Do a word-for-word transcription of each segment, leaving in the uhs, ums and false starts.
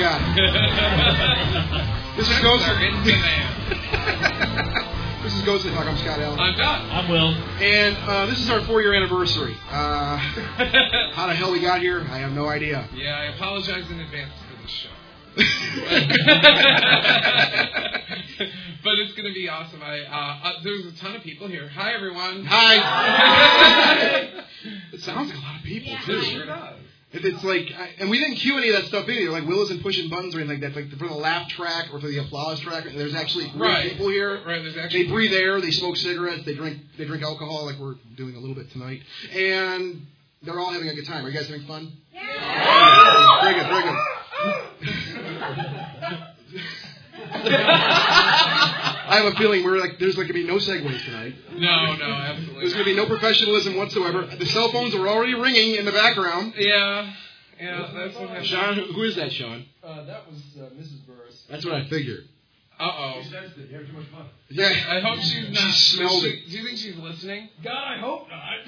that. This is Ghost. This is Ghost Talk. I'm Scott Allen. I'm John. I'm Will. And uh, this is our four-year anniversary. Uh, how the hell we got here, I have no idea. Yeah, I apologize in advance for the show. But it's going to be awesome. I uh, uh, There's a ton of people here. Hi, everyone. Hi. It sounds like a lot of people, Yeah, too. it sure does. If it's like, I, and we didn't cue any of that stuff either. Like Will isn't pushing buttons or anything like that. Like for the laugh track or for the applause track, there's actually real Right. people here. Right. There's actually They breathe air. They smoke cigarettes. They drink. They drink alcohol, like we're doing a little bit tonight. And they're all having a good time. Are you guys having fun? Yeah. Very good. Very good. I have a feeling we're like there's like gonna be no segues tonight. No, no, absolutely. There's gonna be no professionalism whatsoever. The cell phones are already ringing in the background. Yeah, yeah, that's what happened. Sean, who is that, Sean? Uh, that was uh, Missus Burris. That's what I figured. Uh-oh. She sensed it. You had too much fun. Yeah, I hope she's not. She smelled she, it. Do you think she's listening? God, I hope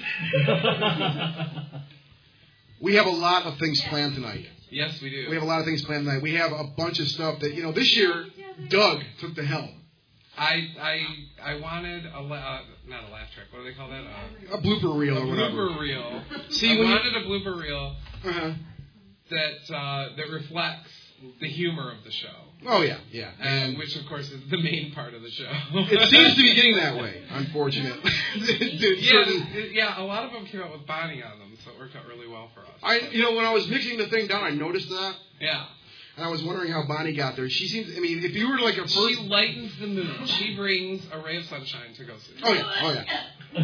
not. We have a lot of things planned tonight. Yes, we do. We have a lot of things planned tonight. We have a bunch of stuff that, you know, this year, Doug took the helm. I I I wanted a la- uh, not a laugh track. What do they call that? Uh, A blooper reel a or whatever. blooper reel. See, I when you- wanted a blooper reel Uh-huh. that uh, that reflects the humor of the show. Oh, yeah, yeah. And which, of course, is the main part of the show. It seems to be getting that way, unfortunately. yeah, it, yeah, a lot of them came out with Bonnie on them, so it worked out really well for us. I, you know, when I was mixing the thing down, I noticed that. Yeah. And I was wondering how Bonnie got there. She seems, I mean, if you were like a first... She lightens the mood. She brings a ray of sunshine to go see. Oh, yeah, oh, yeah.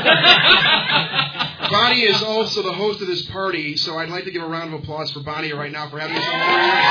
Bonnie is also the host of this party, so I'd like to give a round of applause for Bonnie right now for having us all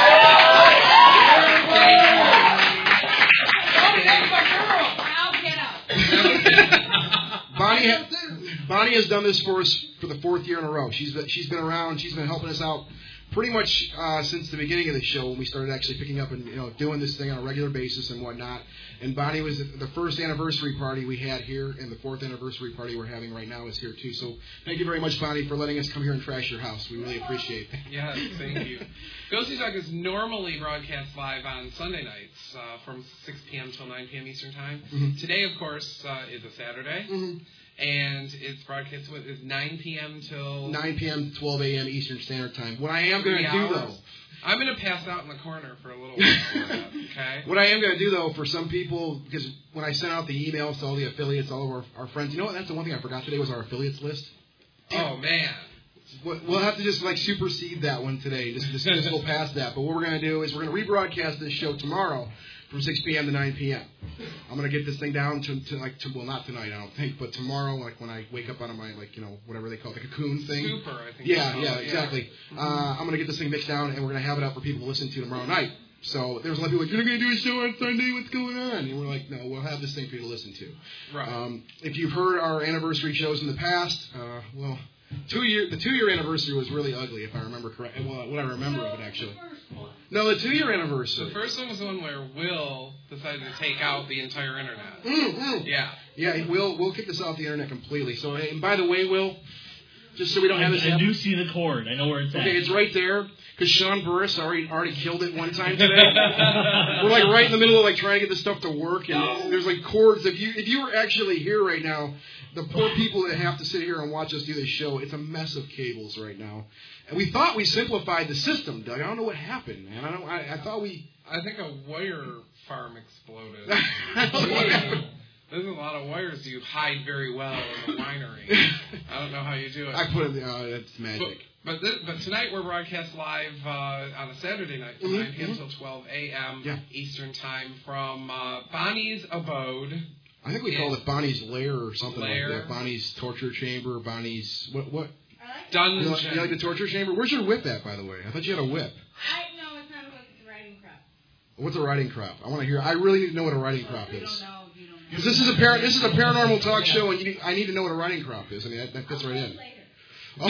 Bonnie, ha- Bonnie has done this for us for the fourth year in a row. She's been, she's been around. She's been helping us out pretty much uh, since the beginning of the show when we started actually picking up and you know doing this thing on a regular basis and whatnot. And Bonnie was the first anniversary party we had here, and the fourth anniversary party we're having right now is here too. So thank you very much, Bonnie, for letting us come here and trash your house. We really appreciate that. Yes, thank you. Ghost Talk is normally broadcast live on Sunday nights uh, from six p.m. till nine p.m. Eastern Time. Mm-hmm. Today, of course, uh, is a Saturday. Mm-hmm. And it's broadcast with is nine p.m. till nine p.m. to twelve a.m. Eastern Standard Time. What I am going to do, hours. though... I'm going to pass out in the corner for a little while. Okay? What I am going to do, though, for some people, because when I sent out the emails to all the affiliates, all of our, our friends, you know what? That's the one thing I forgot today was our affiliates list. Oh, man. We'll have to just, like, supersede that one today. Just, just, just go past that. But what we're going to do is we're going to rebroadcast this show tomorrow from six p.m. to nine p.m. I'm going to get this thing down to, to like, to, well, not tonight, I don't think, but tomorrow, like, when I wake up out of my, like, you know, whatever they call it, the cocoon thing. Super, I think. Yeah, it's yeah, called, exactly. Uh, I'm going to get this thing mixed down, and we're going to have it out for people to listen to tomorrow night. So there's a lot of people like, you're not going to do a show on Sunday? What's going on? And we're like, no, we'll have this thing for you to listen to. Right. Um, if you've heard our anniversary shows in the past, uh, well, two year the two-year anniversary was really ugly, if I remember correctly. Well, what I remember of it, actually. No, the two-year anniversary. The first one was the one where Will decided to take out the entire internet. Mm-hmm. Yeah. Yeah, we'll, we'll kick this off the internet completely. So, and by the way, Will, just so we don't have this I, I happen. do see the cord. I know where it's at. Okay, it's right there, because Sean Burris already already killed it one time today. We're like right in the middle of like trying to get this stuff to work, and there's like cords. If you if you were actually here right now, the poor people that have to sit here and watch us do this show, it's a mess of cables right now. And we thought we simplified the system, Doug. I don't know what happened, man. I don't. I, I thought we. I think a wire farm exploded. I don't know what happened. There's a lot of wires you hide very well in the winery. I don't know how you do it. I put it. Uh, that's magic. But but, this, but tonight we're broadcast live uh, on a Saturday night from Mm-hmm, nine p.m. mm-hmm. till twelve a.m. Yeah. Eastern Time from uh, Bonnie's Abode. I think we Yeah. called it Bonnie's Lair or something Lair. like that. Bonnie's torture chamber. Bonnie's what? What? Dungeon. You like, you like the torture chamber? Where's your whip at, by the way? I thought you had a whip. I no, it's not a whip. It's a riding crop. What's a riding crop? I want to hear. I really need to know what a riding crop You is. don't know. You don't know. Because this is a par- this is a paranormal talk show, and you need, I need to know what a riding crop is. I mean, that, that fits right in. Later. Oh,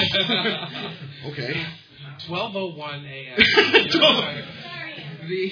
okay. twelve oh one a.m. Sorry. The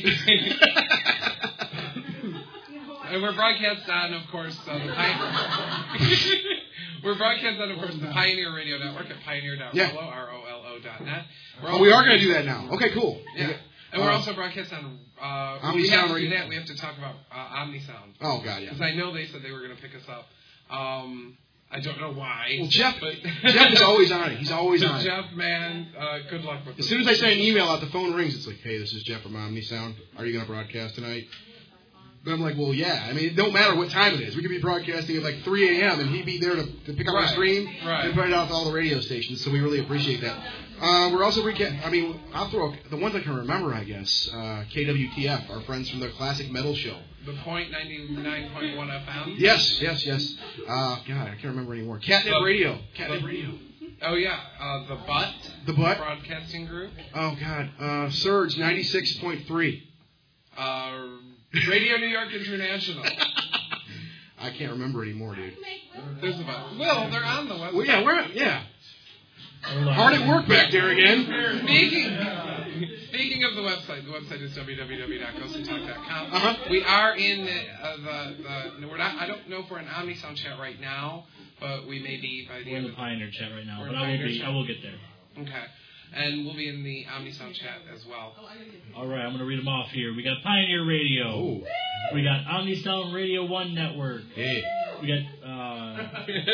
and we're broadcast on, of course, uh, the Pioneer. We're broadcast on, of course, the Pioneer Radio Network at pioneer dot rollo, Yeah. R O L O dot net. Oh, we are going to do that now. Okay, cool. Yeah. And we're Uh, also broadcast on. Uh, Omni we have Sound to do Radio. that. We have to talk about uh, Omni Sound. Oh God, yeah. Because I know they said they were going to pick us up. Um, I don't know why. Well, Jeff, but Jeff is always on it. He's always on it. Jeff, man, uh, good luck with As this. soon as I send an email out, the phone rings. It's like, hey, this is Jeff from Omni Sound. Are you going to broadcast tonight? But I'm like, well, yeah. I mean, it don't matter what time it is. We could be broadcasting at like three a.m. and he'd be there to, to pick up Right. our stream Right. and put it out to all the radio stations. So we really appreciate that. Uh, we're also recast. I mean, I'll throw the ones I can remember. I guess uh, K W T F, our friends from the Classic Metal Show. The Point ninety-nine point one F M. Yes, yes, yes. Uh, God, I can't remember anymore. Catnip The- Radio. Catnip the- Radio. Oh yeah, uh, the Butt. The Butt. Broadcasting Group. Oh God. Uh, Surge ninety-six point three. Uh, Radio New York International. I can't remember anymore, dude. There's a bunch. Well, they're on the website. Well, yeah, we're yeah. Hard at work back there again. Speaking, speaking of the website, the website is w w w dot ghost and talk dot com. Uh-huh. We are in the, uh, the, the we're not, I don't know if we're in Omni Sound chat right now, but we may be by the We're in end the of Pioneer chat right now, We're but in I will Pioneer be. chat. I will get there. Okay. And we'll be in the Omni Sound chat as well. All right, I'm going to read them off here. We got Pioneer Radio. Oh. We got Omni Sound Radio One Network. Hey. We got uh,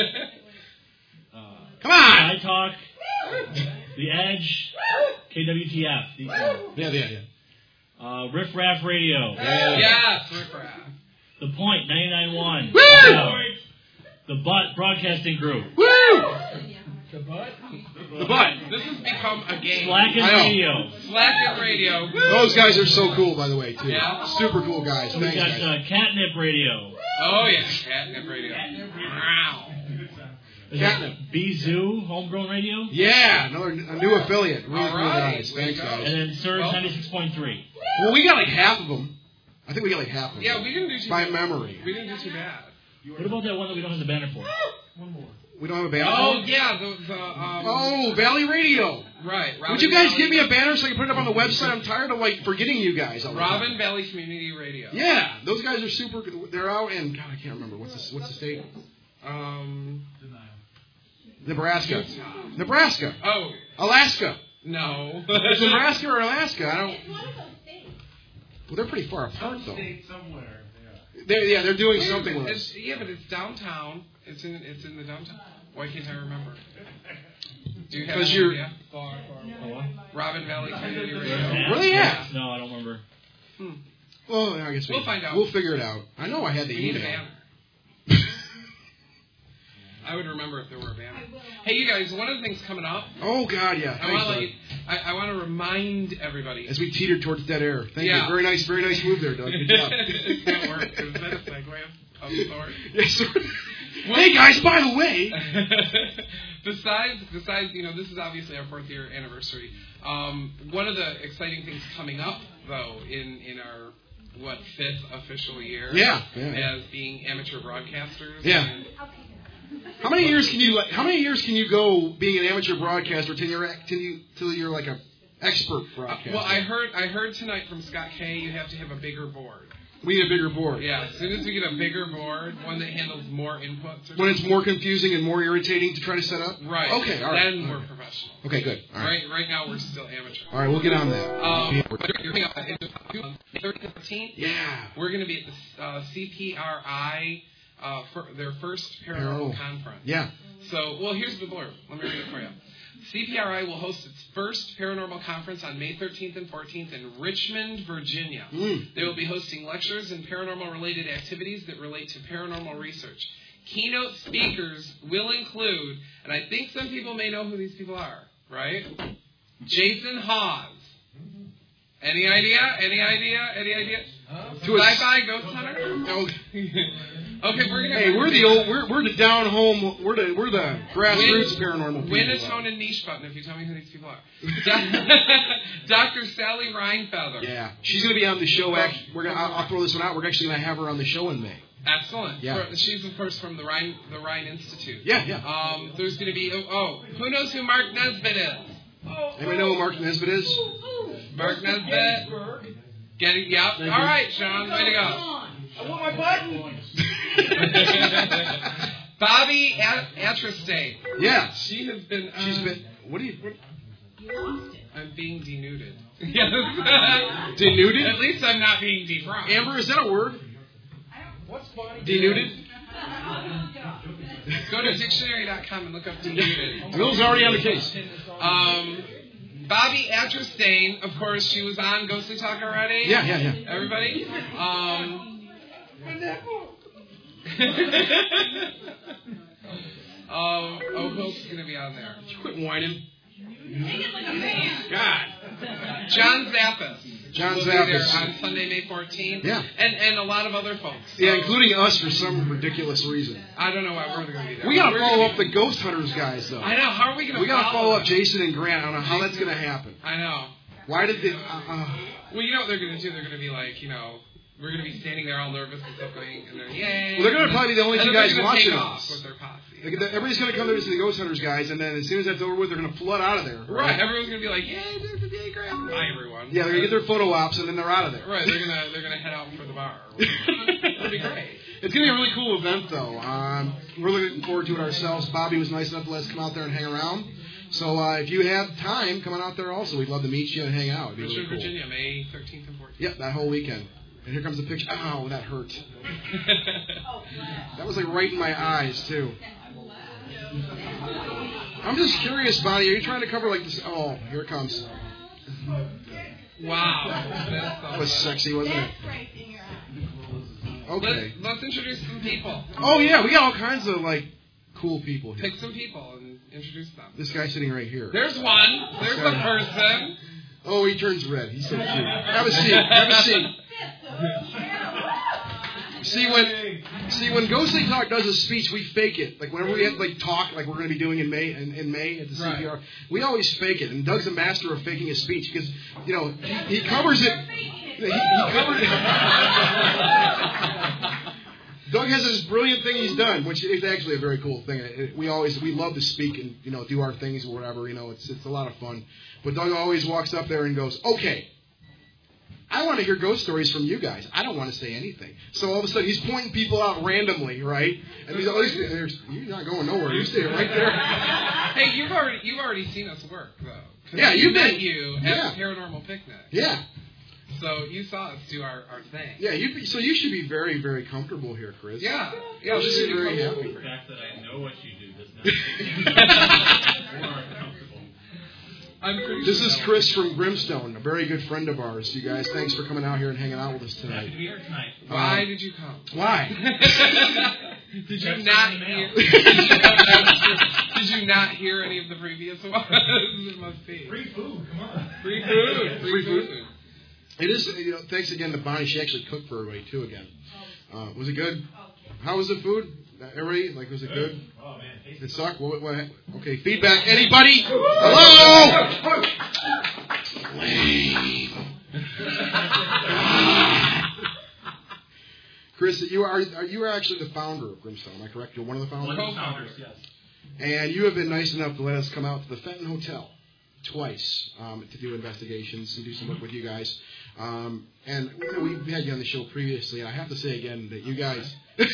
uh, Come on. Sky Talk, The Edge, K W T F, the, uh, Yeah, yeah, yeah. uh, Riff Raff Radio, Yes, Riff Raff. The Point ninety-nine point one, Woo! The Butt Broadcasting Group, Woo! The butt? The Butt. This has become a game. Slacken I know. Radio. Slacken Radio. Woo! Those guys are so cool, by the way, too. Yeah. Super cool guys. We Thanks, got guys. uh, Catnip Radio. Oh yeah, Catnip Radio. Wow. Is Catnip. that B-Zoo Homegrown Radio. Yeah, another a new affiliate. Really All cool right. guys. Way Thanks, to go. guys. And then Surge Well- ninety-six point three. Well, we got like half of them. I think we got like half of them. Yeah, we didn't do too By bad. memory. We didn't do too bad. What about that one that we don't have the banner for? One more. We don't have a banner. Oh yeah, the the um. Oh, Valley Radio. Right. Robin Would you guys Valley, give me a banner so I can put it up on the website? I'm tired of like forgetting you guys. all the time. Robin Valley Community Radio. Yeah, those guys are super. They're out in God, I can't remember what's the, what's the state? Um. Nebraska. Utah. Nebraska. Oh Alaska. no. It's Nebraska or Alaska? I don't. It's one of those things. Well, they're pretty far apart though. State somewhere. Yeah. They're, yeah, they're doing Where something is it? with It's, us. yeah, but it's downtown. It's in it's in the downtown. Why can't I remember? Do you have 'Cause an you're- idea? Far, far. Oh, what? Robin Valley Community Radio. Where they at? No, I don't remember. Hmm. Well, I guess we, We'll find out. We'll figure it out. I know I had the We need a email. banner. I would remember if there were a banner. Hey, you guys! One of the things coming up. Oh God, yeah. I want to let Thanks, you. I, I want to remind everybody. Doug. As we teetered towards dead air. Thank Yeah. you. Very nice, very nice move there, Doug. Good job. That worked. Is that a segue of some sort? Yes, sir. Hey guys, by the way. besides, besides, you know, this is obviously our fourth year anniversary. Um, one of the exciting things coming up, though, in in our what fifth official year, Yeah, yeah. as being amateur broadcasters. Yeah. And How many years can you like? How many years can you go being an amateur broadcaster till you're till you till you're like a expert broadcaster? well, I heard I heard tonight from Scott Kay you have to have a bigger board. we need a bigger board. Yeah, as soon as we get a bigger board, one that handles more inputs. Or When it's more confusing and more irritating to try to set up. right. Okay. All right. Then all we're right. professional. Okay. Good. All right. Right. Right now we're still amateur. All right. We'll get on that. Um, you're coming up on thirteenth, fourteenth. Yeah. We're going to be at the uh, C P R I, uh, for their first paranormal Paranormal. conference. Yeah. So, well, here's the blurb. Let me read it for you. C P R I will host its first paranormal conference on May thirteenth and fourteenth in Richmond, Virginia. Mm. They will be hosting lectures and paranormal-related activities that relate to paranormal research. Keynote speakers will include, and I think some people may know who these people are, right? Jason Hawes. Any idea? Any idea? Any idea? To a- Sci-fi Ghost Hunter? No. Okay, we're gonna. Hey, we're the old, we're we're the down home, we're the we're the grassroots Win- paranormal people. Win a tone and niche button if you tell me who these people are. Doctor Sally Reinfeather. Yeah, she's gonna be on the show. Actually, we're gonna. I'll, I'll throw this one out. We're actually gonna have her on the show in May. Excellent. Yeah. For- she's of course from the Rhine, the Rhine Institute. Yeah, yeah. Um, there's going to be oh, oh, who knows who Mark Nesbitt is? Anybody know who Mark Nesbitt is? Mark Nesbitt. Getting yep. All right, Sean, way to go. I want my button. Bobby At- Atrastate. Yeah. She has been. Uh, She's been. What do you? What, You lost it. I'm being denuded. Yes. Denuded? At least I'm not being defrauded. Amber, is that a word? What's Bonnie? Denuded? Go to dictionary dot com and look up denuded. Will's already on the case. Um, Bobby Atchestein, of course, she was on Ghostly Talk already. Yeah, yeah, yeah. Everybody? Um, um, oh, Hope's going to be on there. Quit whining. God. John Zappis. John will Zappis. be there on Sunday, May fourteenth. Yeah. And and a lot of other folks. So Yeah, including us for some ridiculous reason. I don't know why we're going to be there. We gotta We're follow gonna up the Ghost Hunters guys, though. I know. How are we going to We gotta follow up them? Jason and Grant. I don't know how that's gonna happen. I know. Why did they? Uh, uh, Well, you know what they're going to do? They're going to be like, you know, we're going to be standing there all nervous and stuff going, and they're, yay. Well, they're gonna probably be the only and two then guys they're gonna watching take us. off with their posse. Like, the- everybody's gonna come there to see the Ghost Hunters guys, and then as soon as that's over with, they're gonna flood out of there. Right. Everyone's going to be like, yay, there's the day grab. Bye, everyone. Yeah, they're gonna get their photo ops, and then they're out of there. Right. They're going to they're gonna head out for the bar. It'll be great. It's gonna be a really cool event, though. Um, we're looking forward to it ourselves. Bobby was nice enough to let us come out there and hang around. So uh, if you have time, come on out there also. We'd love to meet you and hang out. It'd be really Richmond, cool. Virginia, May thirteenth and fourteenth. Yep, that whole weekend. And here comes the picture. Ow, that hurt. That was like right in my eyes too. I'm just curious, Bonnie. Are you trying to cover like this? Oh, here it comes. Wow. That's That was sexy, wasn't it? That's right in your eye. Okay. Let's, let's introduce some people. Oh yeah, we got all kinds of like cool people here. Pick some people and introduce them. This guy sitting right here. There's one. There's a person. Oh, he turns red. He's so cute. Have a seat. Have a seat. See when, see when Ghostly Talk does a speech, we fake it. Like whenever we have like talk, like we're going to be doing in May in, in May at the C P R, Right. we always fake it. And Doug's a master of faking a speech because you know he, he covers it. He, he covers it. Doug has this brilliant thing he's done, which is actually a very cool thing. It, we always we love to speak and you know do our things or whatever. You know, it's it's a lot of fun. But Doug always walks up there and goes, "Okay, I want to hear ghost stories from you guys. I don't want to say anything." So all of a sudden he's pointing people out randomly, right? And he's always you're not going nowhere. You stay right there. Hey, you've already you've already seen us work though. 'Cause Yeah, we you've met been- you at yeah. the Paranormal Picnic. Yeah, So you saw us do our, our thing. yeah. You so you should be very very comfortable here, Chris. Yeah. Yeah. You this should is be very comfortable. happy. The fact that I know what you do does not make me more comfortable. I'm pretty This sure is that Chris from Brimstone, a very good friend of ours. You guys, thanks for coming out here and hanging out with us Happy to tonight. be here tonight. was- Why Um, did you come? Why? Did you That's not in the hear? mail. Did you, did you not hear any of the previous ones? It must be Free food, come on. free food. Free Free food. food. It is. You know, thanks again to Bonnie. She actually cooked for everybody too. Again, uh, was it good? How was the food? Everybody like, was it good? Oh man, tasty. It sucked. What, what, okay, feedback. Anybody? Hello. Lame. Chris, you are, are you are actually the founder of Brimstone. Am I correct? You're one of the One founders. of the founders, yes. And you have been nice enough to let us come out to the Fenton Hotel twice um, to do investigations and do some work with you guys. Um, and you know, we've had you on the show previously, and I have to say again that you guys,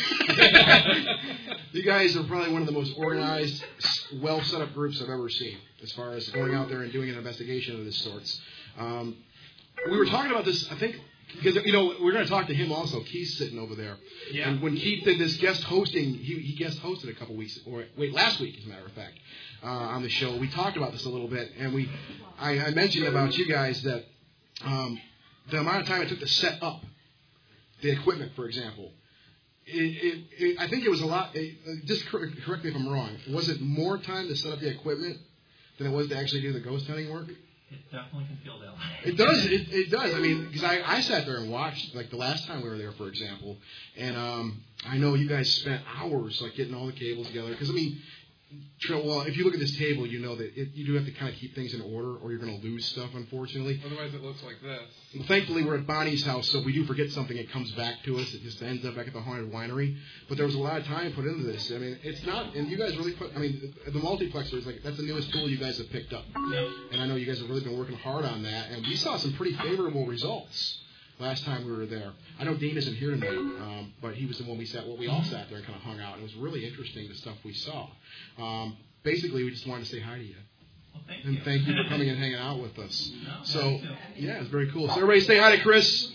you guys are probably one of the most organized, well set up groups I've ever seen as far as going out there and doing an investigation of this sorts. Um, we were talking about this, I think, because you know we're going to talk to him also. Keith's sitting over there, Yeah. and when Keith did this guest hosting, he, he guest hosted a couple weeks, or wait, last week, as a matter of fact, uh, on the show. We talked about this a little bit, and we, I, I mentioned about you guys that um, the amount of time it took to set up the equipment, for example. It, it, it, I think it was a lot. It, just cor- correct me if I'm wrong. Was it more time to set up the equipment than it was to actually do the ghost hunting work? It definitely can feel that way. It does. It, it does. I mean, because I, I sat there and watched, like the last time we were there, for example, and um, I know you guys spent hours like getting all the cables together. Because I mean, tr- well, if you look at this table, you know that it, you do have to kind of keep things in order, or you're going to lose stuff, unfortunately. Otherwise, it looks like this. Well, thankfully, we're at Bonnie's house, so if we do forget something, it comes back to us. It just ends up back at the Haunted Winery. But there was a lot of time put into this. I mean, it's not, and you guys really put, I mean, the, the multiplexer is like, that's the newest tool you guys have picked up. Yeah. And I know you guys have really been working hard on that, and we saw some pretty favorable results last time we were there. I know Dean isn't here tonight, um, but he was the one we sat, well, we all sat there and kind of hung out. It was really interesting, the stuff we saw. Um, basically, we just wanted to say hi to you. Well, thank And you. thank you for coming and hanging out with us. No, So, thank you. yeah, it's very cool. So everybody say hi to Chris.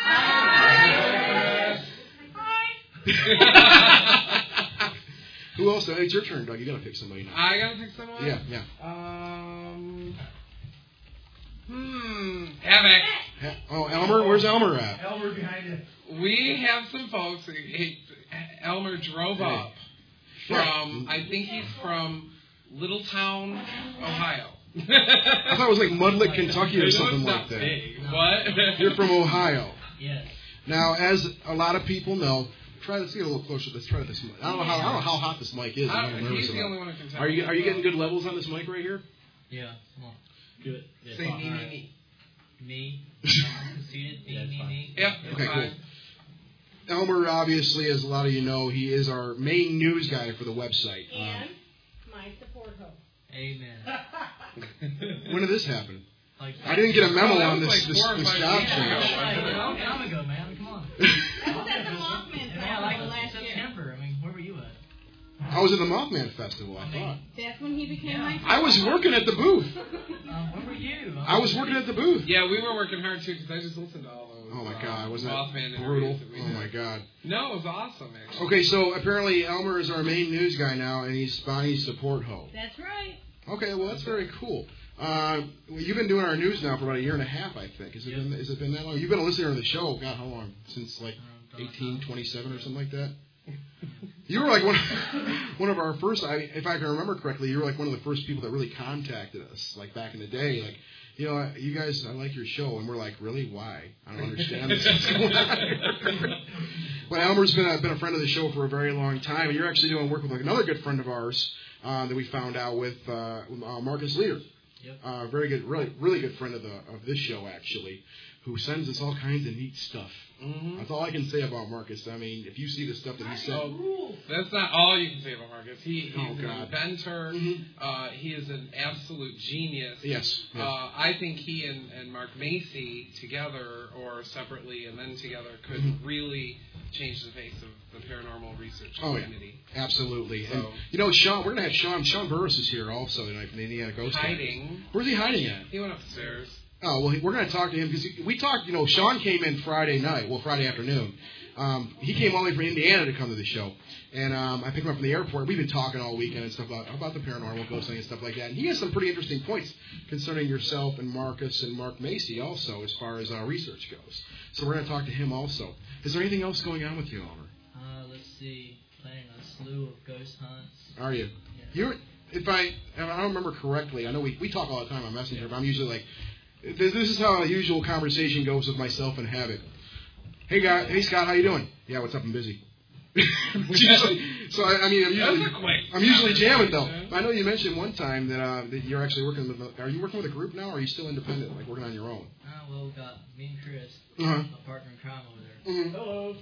Who else? It's your turn, Doug. You got to pick somebody now. I gotta pick someone. Yeah, yeah. Um. Hmm. Havoc. Ha- Oh, Elmer? Where's Elmer at? Elmer behind it. We have some folks. He, Elmer drove Hey. up from. I think he's from Littletown, Ohio. I thought it was like Mudlick, Kentucky or It's something not like that. big. What? You're from Ohio. Yes. Now, as a lot of people know, try let's get a little closer. Let's try this. mic. I don't know how I don't know how hot this mic is. I- I'm nervous he's the about only it. one who can tell. Are you are you getting good levels on this mic right here? Yeah. Come on. Good. Yeah, Say fine. me, me, me. Me. Conceited. Me, That's me, fine. me. Yep. Okay, fine. cool. Elmer, obviously, as a lot of you know, he is our main news guy for the website. Um, And my support host. Amen. when did this happen? Like, I didn't get a memo Oh, that on was this like this, four or this five job years change. ago. Like, a long time ago, man. Come on. That was at the Mothman Yeah, like Festival last year. September. I mean, where were you at? I was at the Mothman Festival, I thought. That's when he became my I was working at the booth. Um, where were you? I was working at the booth. Yeah, we were working hard too because I just listened to all those. Oh my uh, God, wasn't Mothman that interviews brutal? that we Oh did. my God. No, it was awesome actually. Okay, so apparently Elmer is our main news guy now, and he's Bonnie's support hoe. That's right. Okay, well that's very cool. Uh, well, you've been doing our news now for about a year and a half, I think. Has it been? Has it been that long? You've been a listener to the show. God, how long? Since like eighteen twenty-seven or something like that. You were like one, one of our first. I, if I can remember correctly, you were like one of the first people that really contacted us, like back in the day. Like, you know, you guys, I like your show, and we're like, really? Why? I don't understand this. What's going on here? But Elmer's been a, been a friend of the show for a very long time, and you're actually doing work with like another good friend of ours uh, that we found out with uh, uh, Marcus Leader. Yep. Uh, very good, really, really good friend of the of this show actually, who sends us all kinds of neat stuff. Mm-hmm. That's all I can say about Marcus. I mean, if you see the stuff that he sent, Oh, that's not all you can say about Marcus. He, he's Oh, an God. inventor. Mhm. Uh, he is an absolute genius. yes, yes. Uh, I think he and, and Mark Macy together or separately and then together could Mhm. really change the face of the paranormal research Oh, yeah. community. Absolutely. And So- you know, Sean, we're gonna have Sean. Sean Burris is here also tonight from the Indiana Ghost Hunt. Hiding. Where's he hiding at? He went upstairs. Oh, well, we're going to talk to him because we talked, you know, Sean came in Friday night, well, Friday afternoon. Um, he came all the way from Indiana to come to the show. And um, I picked him up from the airport. We've been talking all weekend and stuff about, about the paranormal, ghost hunting and stuff like that. And he has some pretty interesting points concerning yourself and Marcus and Mark Macy also as far as uh, research goes. So we're going to talk to him also. Is there anything else going on with you, Elmer? Uh, let's see. Planning a slew of ghost hunts. Are you? Yeah. You're, if I, if I don't remember correctly, I know we, we talk all the time on Messenger, but I'm usually like, this is how a usual conversation goes with myself and Havoc. Hey, guy, hey Scott, how you doing? Yeah, what's up? I'm busy. Usually- so I, I mean, I'm usually, That's a quick I'm usually jamming though. conversation. I know you mentioned one time that uh, that you're actually working with. A, are you working with a group now, or are you still independent, like working on your own? Uh, well, we got me and Chris, Uh-huh. my partner in crime over there. Mm-hmm. Hello.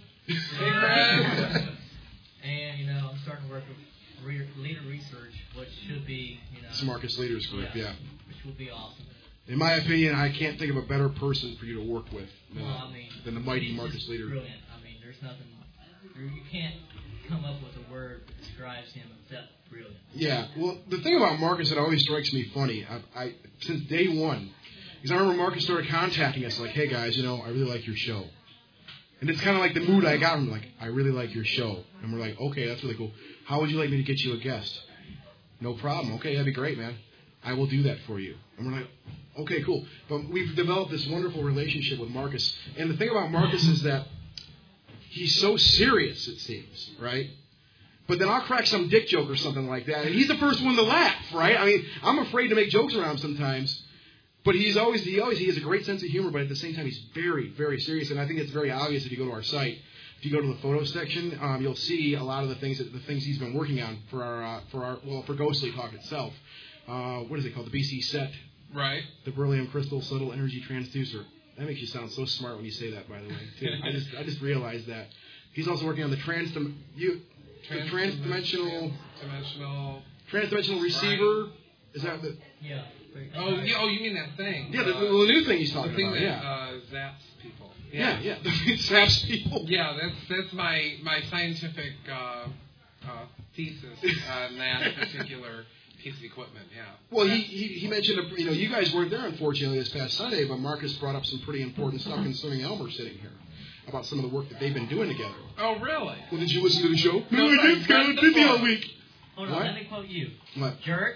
And, you know, I'm starting to work with reader, leader research, which should be, you know, It's Marcus Leaders Group, yeah. which would be awesome. In my opinion, I can't think of a better person for you to work with than, Well, I mean, than the mighty he's Marcus just Leader. Brilliant. I mean, there's nothing. You you can't come up with a word that describes him except brilliant. Yeah, well, the thing about Marcus that always strikes me funny, I, I since day one, because I remember Marcus started contacting us like, hey guys, you know, I really like your show. And it's kind of like the mood I got from him, like, I really like your show. And we're like, okay, that's really cool. How would you like me to get you a guest? No problem. Okay, that'd be great, man. I will do that for you. And we're like, okay, cool. But we've developed this wonderful relationship with Marcus. And the thing about Marcus is that he's so serious, it seems, right? But then I'll crack some dick joke or something like that, and he's the first one to laugh, right? I mean, I'm afraid to make jokes around him sometimes, but he's always he always he has a great sense of humor, but at the same time he's very, very serious, and I think it's very obvious if you go to our site. If you go to the photo section, um, you'll see a lot of the things that the things he's been working on for our uh, for our well for Ghostly Talk itself. Uh, what is it called? The B C set, Right. the beryllium crystal subtle energy transducer. That makes you sound so smart when you say that, by the way. Too. I just I just realized that. He's also working on the trans you the transdimensional Dimensional. transdimensional receiver. Is that the Yeah. Oh, you, oh, you mean that thing? yeah the, Uh, the, the new thing he's the talking thing about? that Yeah, uh, zaps people. yeah, yeah. The saps people. Yeah, that's that's my my scientific uh, uh, thesis on that particular piece of equipment. Yeah. Well, he, he he mentioned, you know, you guys weren't there, unfortunately, this past Sunday, but Marcus brought up some pretty important stuff concerning Elmer sitting here, about some of the work that they've been doing together. Oh, really? Well, did you listen to the show? No, I I did. Kind read of the busy all book. week. Hold on, What? let me quote you. What? Jerk.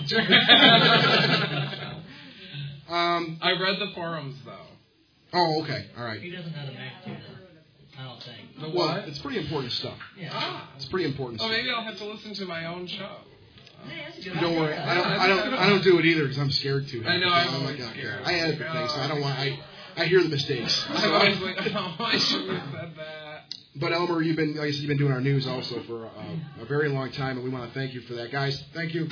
Um. I read the forums, though. Oh, okay. All right. He doesn't know the magnitude of it. I don't think. The Well, what? it's pretty important stuff. Yeah. Ah. It's pretty important Oh, stuff. maybe I'll have to listen to my own show. Hey, that's a good Don't idea. worry. I don't. I don't. I don't do it either because I'm scared to. I know, I'm Because always like, scared. I edit the thing, so I don't want. I I hear the mistakes. I'm So- always like, oh, I shouldn't have said that. But Elmer, you've been, like I said, you've been doing our news also for uh, a very long time, and we want to thank you for that, guys. Thank you.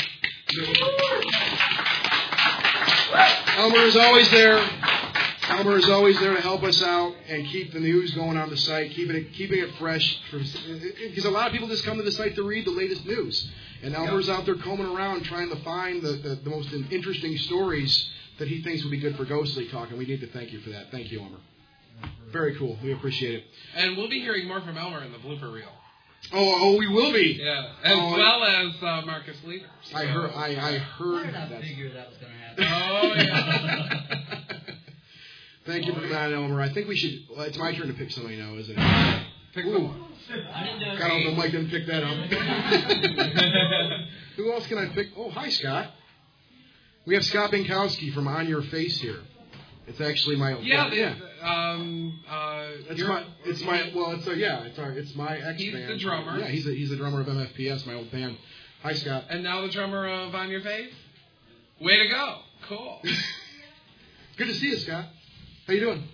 Elmer is always there. Elmer is always there to help us out and keep the news going on the site, keeping it keeping it fresh. Because a lot of people just come to the site to read the latest news, and Elmer's out there combing around trying to find the, the, the most interesting stories that he thinks would be good for Ghostly Talk, and we need to thank you for that. Thank you, Elmer. Very cool. We appreciate it. And we'll be hearing more from Elmer in the blooper reel. Oh, oh, we will be. Yeah, as Oh, well as uh, Marcus Leaders. I heard. I, I Why heard did I that. figure that was going to happen? Oh, yeah. Thank you for coming on, Elmer. I think we should. Well, it's my turn to pick somebody now, isn't it? Pick Ooh. someone. I didn't do it. God, I hope Mike didn't pick that up. Who else can I pick? Oh, hi, Scott. We have Scott Binkowski from On Your Face here. It's actually my Yeah, yeah. the, um, uh, It's you're- my, it's my, well, it's a, yeah, it's our, it's my ex He's band. the drummer. Yeah, he's a, he's the drummer of M F P S, my old band. Hi, Scott. And now the drummer of On Your Face? Way to go. Cool. Good to see you, Scott. How you doing?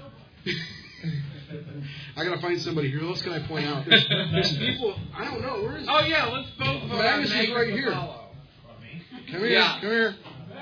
I gotta find somebody here. What else can I point out? There's, there's people. I don't know. Where is? Oh, yeah, let's both vote Magnus on is right here. Apollo. Come here. Yeah. Come here.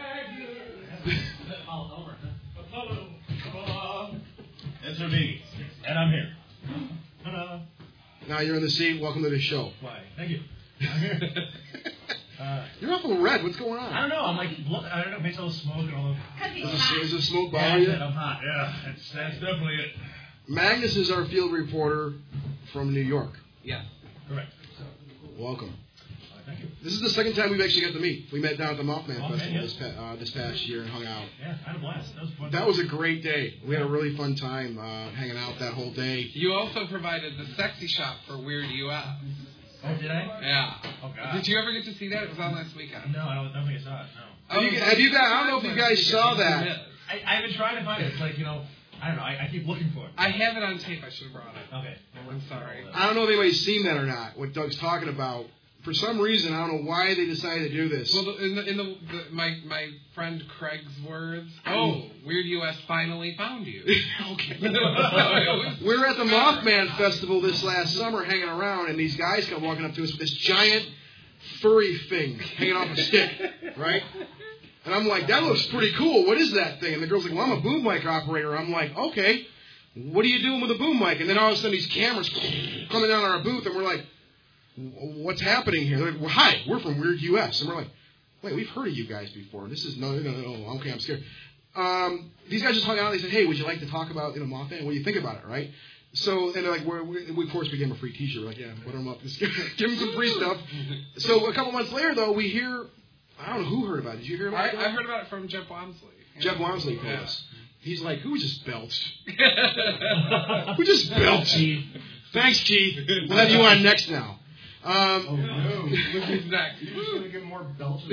It's a me, and I'm here. Hello. Now you're in the seat. Welcome to the show. Why? Thank you. I'm here. Uh, You're awful red. What's going on? I don't know. I'm like, look, I don't know. Maybe all the smoke and all the. Because he's Is this, hot. is this smoke Yeah, bothering you? I'm hot. Yeah, that's that's definitely it. Magnus is our field reporter from New York. Yes. Correct. Welcome. Uh, thank you. This is the second time we've actually got to meet. We met down at the Mothman Mothman, Festival yeah. this, pa- uh, this past year and hung out. Yeah, I had a blast. That was fun. That was a great day. We had a really fun time uh, hanging out that whole day. You also provided the sexy shop for Weird U S. Oh, did I? Yeah. Oh God. Did you ever get to see that? It was on last weekend. No, I don't, I don't think I saw it. No. Have you- have you guys- I don't know if you guys saw that. I, I've been trying to find it. It's like, you know, I don't know. I, I keep looking for it. I have it on tape. I should have brought it. Okay. I'm sorry. I don't know if anybody's seen that or not, what Doug's talking about. For some reason, I don't know why they decided to do this. Well, the- in the, in the, the my my friend Craig's words. Oh, Weird U S finally found you. Okay. It was- We were at the Mothman Festival this last summer hanging around, and these guys come walking up to us with this giant furry thing hanging off a stick, right? And I'm like, that looks pretty cool. What is that thing? And the girl's like, well, I'm a boom mic operator. I'm like, okay, what are you doing with a boom mic? And then all of a sudden these cameras coming down on our booth, and we're like, what's happening here? They're like, well, hi, we're from Weird U S. And we're like, wait, we've heard of you guys before. This is, no, no, no, no, okay, I'm scared. Um, these guys just hung out. They said, hey, would you like to talk about, you know, Mothman? What do you think about it, right? So, and they're like, we're, we, we, of course, we gave them a free T-shirt. We're like, yeah, put them up. Just give them some free stuff. So a couple months later, though, we hear, I don't know who heard about it. Did you hear about I, it? I heard about it from Jeff Wamsley. Jeff Wamsley told Yeah. us. He's like, who just belched? Who just belched? Thanks, Keith. We'll have you on next now. Um, Oh, no. Look who's next. You're just going to get more belches.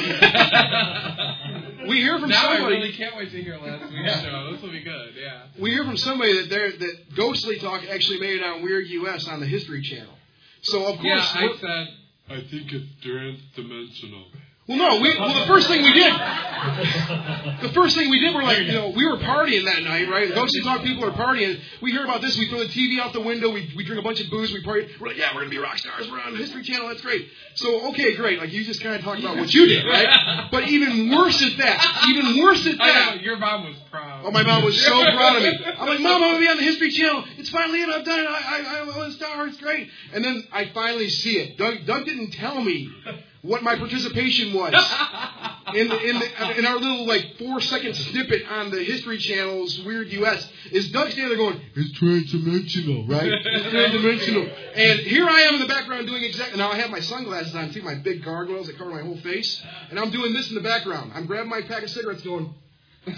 we hear from Now I somebody. really can't wait to hear last week's Yeah. show. This will be good. Yeah. We hear from somebody that they're, that Ghostly Talk actually made it on Weird U S on the History Channel. So of course, Yeah, I we're- said. I think it's trans-dimensional. well, no, we, well, the first thing we did, the first thing we did, we're like, you know, we were partying that night, right? Ghostly Talk people are partying. We hear about this, we throw the T V out the window, we, we drink a bunch of booze, we party. We're like, yeah, we're gonna be rock stars. We're on the History Channel. That's great. So, okay, great. Like you just kind of talked about what you did, right? But even worse at that, even worse at I know, that. your mom was proud. Oh, my mom was so proud of me. I'm like, Mom, I'm going to be on the History Channel. It's finally in. I've done it. I, I, I'm a star. It's great. And then I finally see it. Doug, Doug didn't tell me what my participation was. in the, in the in our little like four second snippet on the History Channel's Weird U S is Doug standing there going, "It's transdimensional, right? It's transdimensional." And here I am in the background doing exactly. Now I have my sunglasses on too, my big gargoyles that cover my whole face, and I'm doing this in the background. I'm grabbing my pack of cigarettes, going. Yeah,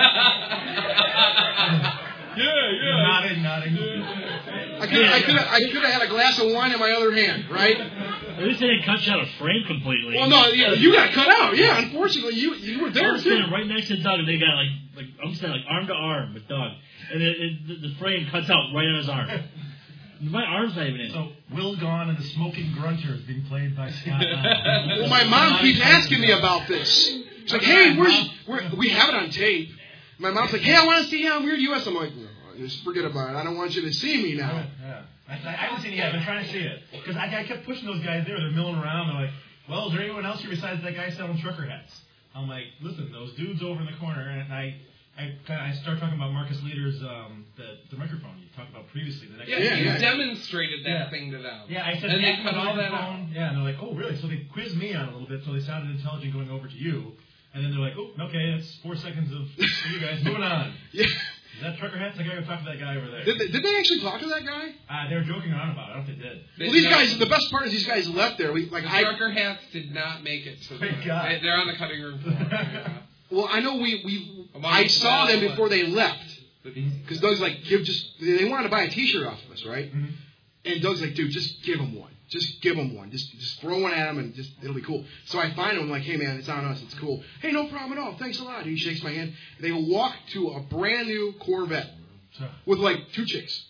yeah. Nodding, nodding. I could I could I could have had a glass of wine in my other hand, right? At least they didn't cut you out of frame completely. Well, no, yeah, you got cut out. Yeah, unfortunately, you you were I there was too. standing right next to Doug, and they got like, like I'm standing like arm to arm with Doug, and it, it, the, the frame cuts out right on his arm. My arm's not even in. So Will's gone, and the smoking grunter is being played by Scott. Allen. Well, my mom keeps asking me about this. She's like, "Hey, where's where, we have it on tape." My mom's like, "Hey, I want to see you on Weird U S" I'm like, "No, just forget about it. I don't want you to see me now." Yeah. I, I haven't seen it yet. I've been trying to see it. Because I, I kept pushing those guys there. They're milling around. They're like, well, is there anyone else here besides that guy selling trucker hats? I'm like, listen, those dudes over in the corner. And I I, I start talking about Marcus Leader's, um, the, the microphone you talked about previously. The next Yeah, Yeah, you yeah. demonstrated that Yeah. thing to them. Yeah, I said, and they "Pass me cut the all that microphone." out. Yeah, and they're like, oh, really? So they quizzed me on it a little bit, so they sounded intelligent going over to you. And then they're like, oh, okay, that's four seconds of you guys. Moving on. Yeah. Is that trucker hats? I gotta go talk to that guy over there. Did they, did they actually talk to that guy? Uh, they were joking around about it. I don't think they did. They Well, these did- guys. The best part is these guys left there. We like The I. trucker hats did not make it to the. Thank God. They, they're on the cutting room floor. Yeah. Well, I know we we. Among I saw them the- before they left because Doug's like, give just. They wanted to buy a T-shirt off of us, right? Mhm. And Doug's like, dude, just give them one. Just give them one. Just just throw one at them and just it'll be cool. So I find them. I'm like, hey man, it's on us. It's cool. Hey, no problem at all. Thanks a lot. He shakes my hand. They walk to a brand new Corvette with like two chicks.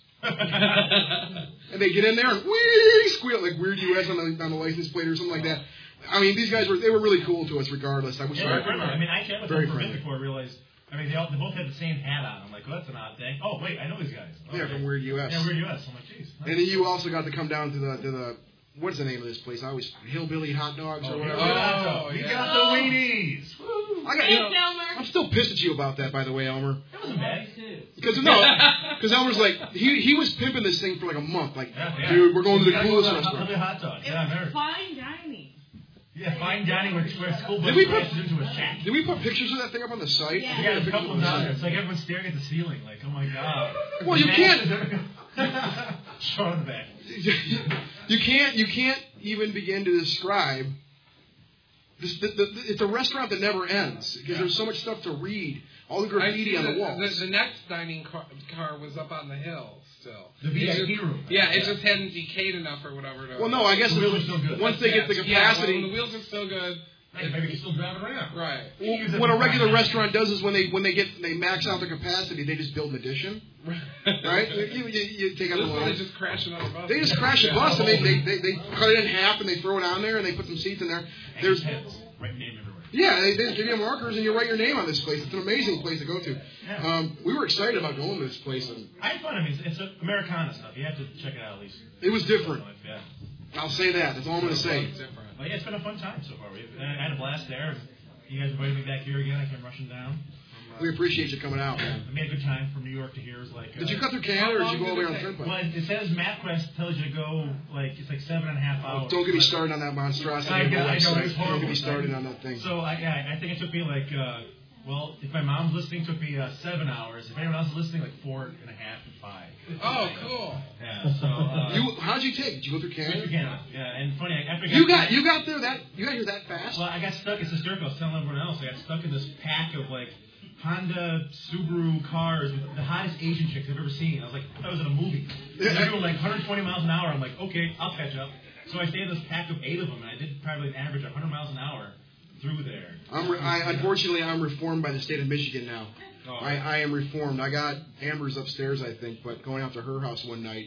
And they get in there and wee squeal like Weird U S on the on the license plate or something like that. I mean, these guys were they were really cool to us regardless. I wish Yeah, I they're could. friendly. I mean, I chatted with Very them for a bit friendly. before I realized. I mean, they all they both had the same hat on. I'm like, well, that's an odd thing. Oh, wait, I know these guys. Oh, Yeah, okay. from Weird U S. Yeah, Weird U S. I'm like, jeez. And then you also got to come down to the to the what's the name of this place? I always Hillbilly Hot Dogs or Oh, whatever. Oh, we yeah. got the weenies. Woo. I got, you know, Thanks, Elmer. I'm still pissed at you about that, by the way, Elmer. That wasn't bad. Because no, because Elmer's like he he was pimping this thing for like a month. Like, Yeah, yeah. dude, we're going to We the gotta coolest go to the restaurant. hot, hot dog. It Yeah, I've was heard. fine dining. Yeah, fine dining where, where school bus Did we put- crashes into a shack. Did we put pictures of that thing up on the site? Yeah. We got a couple of them down there. It's like everyone's staring at the ceiling. Like, oh my god. Well, you can't. Show on the back. You can't. You can't even begin to describe. This, the, the, it's a restaurant that never ends because there's so much stuff to read. All the I graffiti see on the the, walls. the, the next dining car, car was up on the hill still. The V I P It just- room. Yeah, it just hadn't decayed enough or whatever. To, Well, no, I guess The wheels are still good. once they get the Yeah, capacity. well, the wheels are still good. Hey, maybe you can still drive it around. Right. Well, what a regular restaurant does is when they when they get they max out their capacity, they just build an addition, right? You, you, you take out the This one load. is just crashing on a bus. They just crash a bus and they, they, they, they cut it in half and they throw it on there and they put some seats in there. There's Heads. Right name everywhere. yeah, they, they give you markers and you write your name on this place. It's an amazing place to go to. Yeah. Um, we were excited about going to this place and I had fun. I mean, it's, it's Americana stuff. You have to check it out at least. it was different. Yeah. I'll say that. That's all I'm going to say. It's different. Well, yeah, it's been a fun time so far. We I had a blast there. And you guys invited me back here again. I came rushing down. We appreciate you coming out, man. I made a good time from New York to here. It was like. Uh, Did you cut through Canada or did you go over on the Well, turnpike? it says MapQuest tells you to go like it's like seven and a half hours. Don't get me started on that monstrosity. I of a know, I know, it's website. Don't horrible. get me started on that thing. So I, yeah, I think it took me like, uh, well, if my mom's listening, it took me uh, seven hours. If anyone else is listening, like four and a half to five. Oh, cool. Yeah. So. Uh, You how'd you take? Did you go through Mr. Canada? Canada. Yeah, and funny, I, after I You got you got there that you got here that fast? Well, I got stuck. It's hysterical. I was telling everyone else. I got stuck in this pack of like Honda, Subaru cars with the hottest Asian chicks I've ever seen. I was like, I thought I was in a movie. And they're doing like one hundred twenty miles an hour. I'm like, okay, I'll catch up. So I stayed in this pack of eight of them, and I did probably an average of one hundred miles an hour through there. I'm re- I, unfortunately, I'm reformed by the state of Michigan now. Oh. I, I am reformed. I got Amber's upstairs, I think, but going out to her house one night.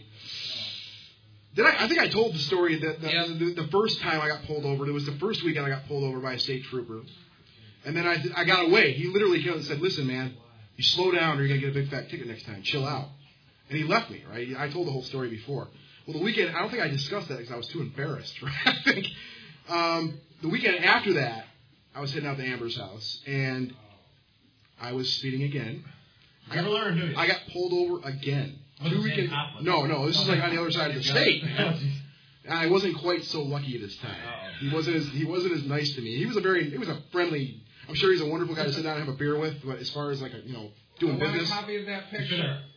Did I? I think I told the story that the, Yeah. the, the first time I got pulled over. It was the first weekend I got pulled over by a state trooper, and then I I got away. He literally came and said, "Listen, man, you slow down, or you're gonna get a big fat ticket next time. Chill out." And he left me. Right? I told the whole story before. Well, the weekend I don't think I discussed that because I was too embarrassed. Right? I think um, the weekend after that, I was heading out to Amber's house, and I was speeding again. I Never got, learned, do you? I got pulled over again. Was Two it Saint weekends. Copland? No, no, this is like on the other side of the state. Oh, geez. I wasn't quite so lucky this time. Uh-oh. He wasn't as he wasn't as nice to me. He was a very he was a friendly. I'm sure he's a wonderful guy to sit down and have a beer with. But as far as like a, you know doing I want business, a copy of that You picture.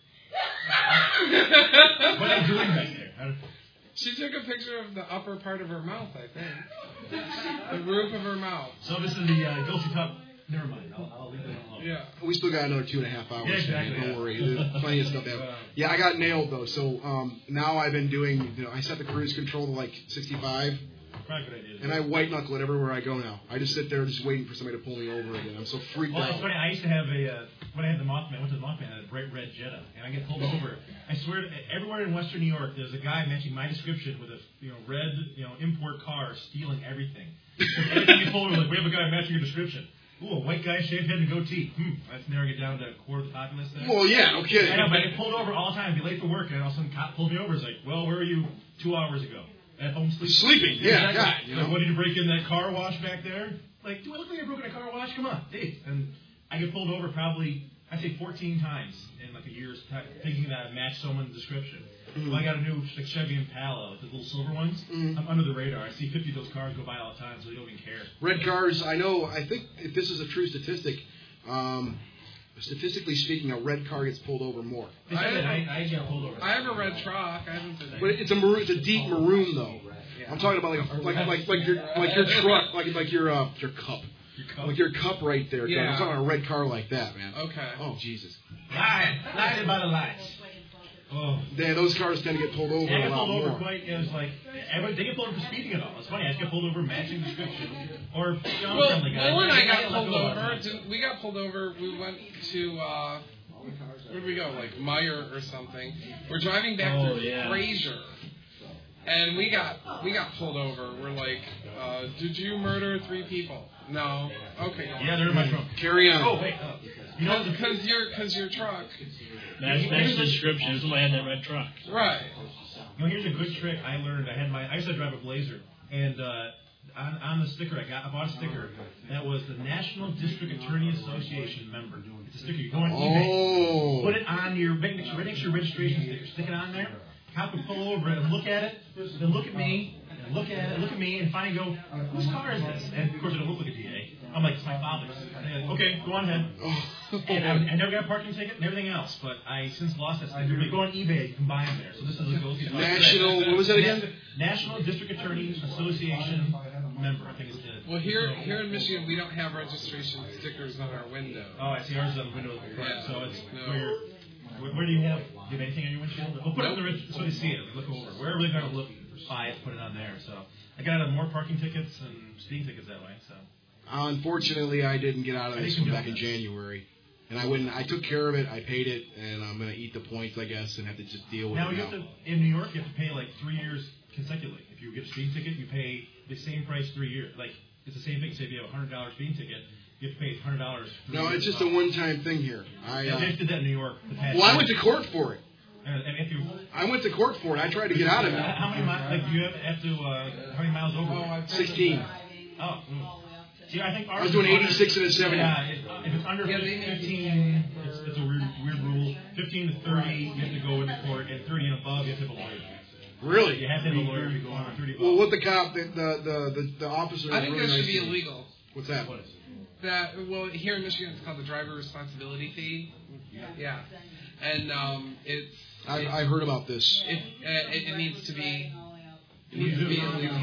should've- What are you doing back there? How did- She took a picture of the upper part of her mouth, I think. The roof of her mouth. So this is the uh, Guilty Cup. Never mind. I'll, I'll leave it alone. Yeah. we still got another two and a half hours. Yeah, exactly, Don't yeah. worry, there's plenty of stuff to have. Yeah, I got nailed though. So um, now I've been doing. You know, I set the cruise control to like sixty-five. Probably a good idea. And I white knuckle it everywhere I go now. I just sit there just waiting for somebody to pull me over again. I'm so freaked Well, out. it's funny. I used to have a uh, when I had the Mothman. I went to the Mothman. I had a bright red Jetta, and I get pulled over. I swear, to, everywhere in Western New York, there's a guy matching my description with a you know red you know import car stealing everything. Every time you pull over, like we have a guy matching your description. Ooh, a white guy, shaved head, and goatee. Hmm, that's narrowing it down to a quarter of the populace there. Well, yeah, no kidding. I know, but I get pulled over all the time. I'd be late for work, and all of a sudden, cop pulls me over. He's like, "Well, where were you two hours ago? At home sleeping." Sleeping, yeah, Exactly. God, you Like, know. what did you break in that car wash back there? Like, do I look like I broke in a car wash? Come on, Dave. And I get pulled over probably, I'd say fourteen times in like a year's time, thinking that I matched someone's description. Mm-hmm. Well, I got a new like Chevy Impala, like the little silver ones. Mhm. I'm under the radar. I see fifty of those cars go by all the time, so they don't even care. Red cars, I know, I think if this is a true statistic, um, statistically speaking, a red car gets pulled over more. They said that I, I get pulled over. I have a red truck. I haven't been. But it's a maroon, it's a deep maroon though. I'm talking about like a, like like like your like your truck, like like your uh your cup, Your cup. like your cup right there. Yeah. I'm talking about a red car like that, man. Okay. Oh Jesus. Lie, lie about the lights. Oh. Yeah, those cars tend to get pulled over Yeah, I a get lot pulled over more. quite. It was like everybody, they get pulled over for speeding at all. It's funny. I just get pulled over matching description, or you know, Well, friendly guy. Will and I got let pulled go all the over. time. Didn't- We got pulled over. We went to uh, where did we go? Like Meyer or something. We're driving back Oh, through yeah. Fraser, and we got we got pulled over. We're like, uh, did you murder three people? No. Okay. Go on. Yeah, they're in my trunk. Carry on. Oh wait, uh, you know the Because your because your truck. Match, match the description. This is why I had that red truck. Right. You know, here's a good trick I learned. I had my, I used to drive a Blazer, and uh, on, on the sticker I got, I bought a sticker that was the National District Attorney Association member. It's a sticker. You go on eBay, Oh. put it on your, right next right next to your registration sticker, stick it on there. Cop would pull over and look at it, then look at me, and look at it, look at me, and finally go, whose car is this? And of course, it don't look like a D A. I'm like, it's my father's. And they're like, okay, go on ahead. And I, I never got a parking ticket and everything else, but I since lost that sticker. But go on eBay, you can buy them there. So this is a go-to. National, what was that again? National District Attorneys Association member. I think it's the. Well, here here in Michigan, we don't have registration stickers on our window. Oh, I see. Ours is on the window of the front. Yeah. So it's No. where, you're- where. Where do you have? Do you have anything on your windshield? We'll put it on the rig- so they see it. Look over. Wherever they're going to look, buy it, put it on there. So I got out of more parking tickets and speeding tickets that way. So. Unfortunately, I didn't get out of I this think one you back in know. January, and I wouldn't. I took care of it. I paid it, and I'm going to eat the points, I guess, and have to just deal with Now it you now. have to in New York. You have to pay like three years consecutively. If you get a speeding ticket, you pay the same price three years. Like it's the same thing. Say if you have a hundred dollar speeding ticket, you have to pay hundred dollars. No, it's just a one-time thing here. I Yeah, uh, they did that in New York. The past well, I year. went to court for it. And if you, I went to court for it. I tried to get out of it. how many miles? Like you have, have to uh, how many miles over? Oh, I Sixteen. Oh, mm. See, I think ours I was doing is under- eighty-six and a seventy. Yeah, if, if it's under Yeah, they- fifteen, it's, it's a weird, weird rule. Fifteen to thirty, you have to go into court, and thirty and above, you have to have a lawyer. Really? You have to have a lawyer if you go on thirty. Well, what the cop, the the the, the, the officer. I was think really that should nice be to me. illegal. What's that? That well, here in Michigan, it's called the driver responsibility fee. Yeah, and um, it's I, it, I've heard about this. it, uh, it, it needs to be it needs to be illegal. You don't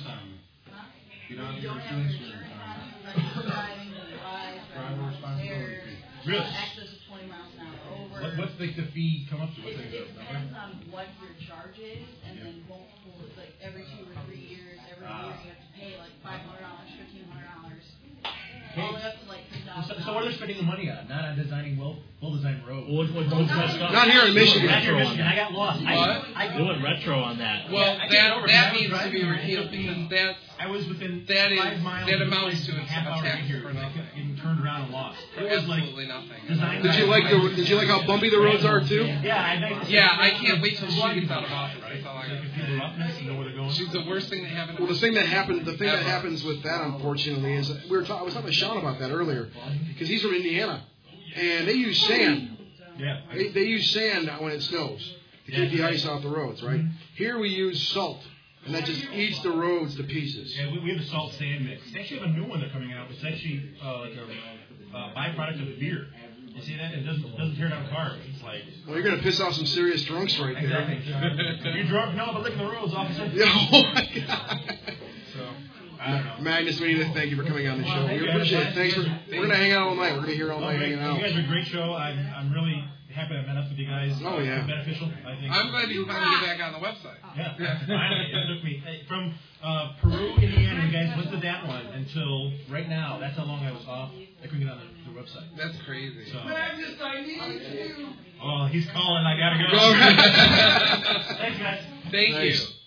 have your insurance Driving, Driver responsibility fee. Really? Excess of twenty miles an hour over. What, what's the, the fee come up to? It, What's the it depends on what your charge is, and then multiple, like every two or three years, every Ah. year you have to pay like five hundred dollars, fifteen hundred dollars, Okay. all the way up to like three So, thousand. so what are they spending the money on? Not on designing well, well-designed roads. What, what, what's messed up? Not here in Michigan. Not here in Retro on Michigan. I that. got lost. What? I, I, They went retro on that. Well, Yeah, I that get over it. I that was needs to be driving, repealed it took me- because that's I was within That is- five miles. that of the amounts place to in a a half hour tax to here. for and I nothing. kept getting turned around and lost. It was like absolutely nothing. designed. Did you by- like the Did you like how bumpy the roads are too? Yeah, I think. Yeah, I can't wait till she gets out of office. Right? That's all I So got. you can feel the roughness and know where they're going. She's the worst thing that happened. Well, the thing that happened, the thing that Ever. happens with that, unfortunately, is that we were talking. I was talking to Sean about that earlier because he's from Indiana, and they use sand. Yeah. They, they use sand when it snows to keep the ice off the roads, right? Here we use salt. and that just eats the roads to pieces. Yeah, we, we have the salt sand mix. They actually have a new one that's coming out. It's actually uh, like a uh, byproduct of the beer. You see that? It doesn't it doesn't tear down cars. It's like. Well, you're gonna piss off some serious drunks right there. Exactly. You're drunk? No, but licking the roads, officer. Yeah, oh my God. So. I don't know. Magnus, we need to thank you for coming on the show. We appreciate it. Thanks for. We're gonna hang out all night. We're gonna be here all night hanging out. You guys are a great show. I'm I'm really happy I met up with you guys. Oh yeah. It's beneficial, I think. I'm glad you finally get back on the website. Yeah, finally. It took me hey, from uh, Peru, Indiana. You guys listed that one until right now. That's how long I was off. I couldn't get on the, the website. That's crazy. So. Magnus, I need you. Oh, he's calling. I gotta go. Go ahead. Thanks, guys. Thank Nice. you.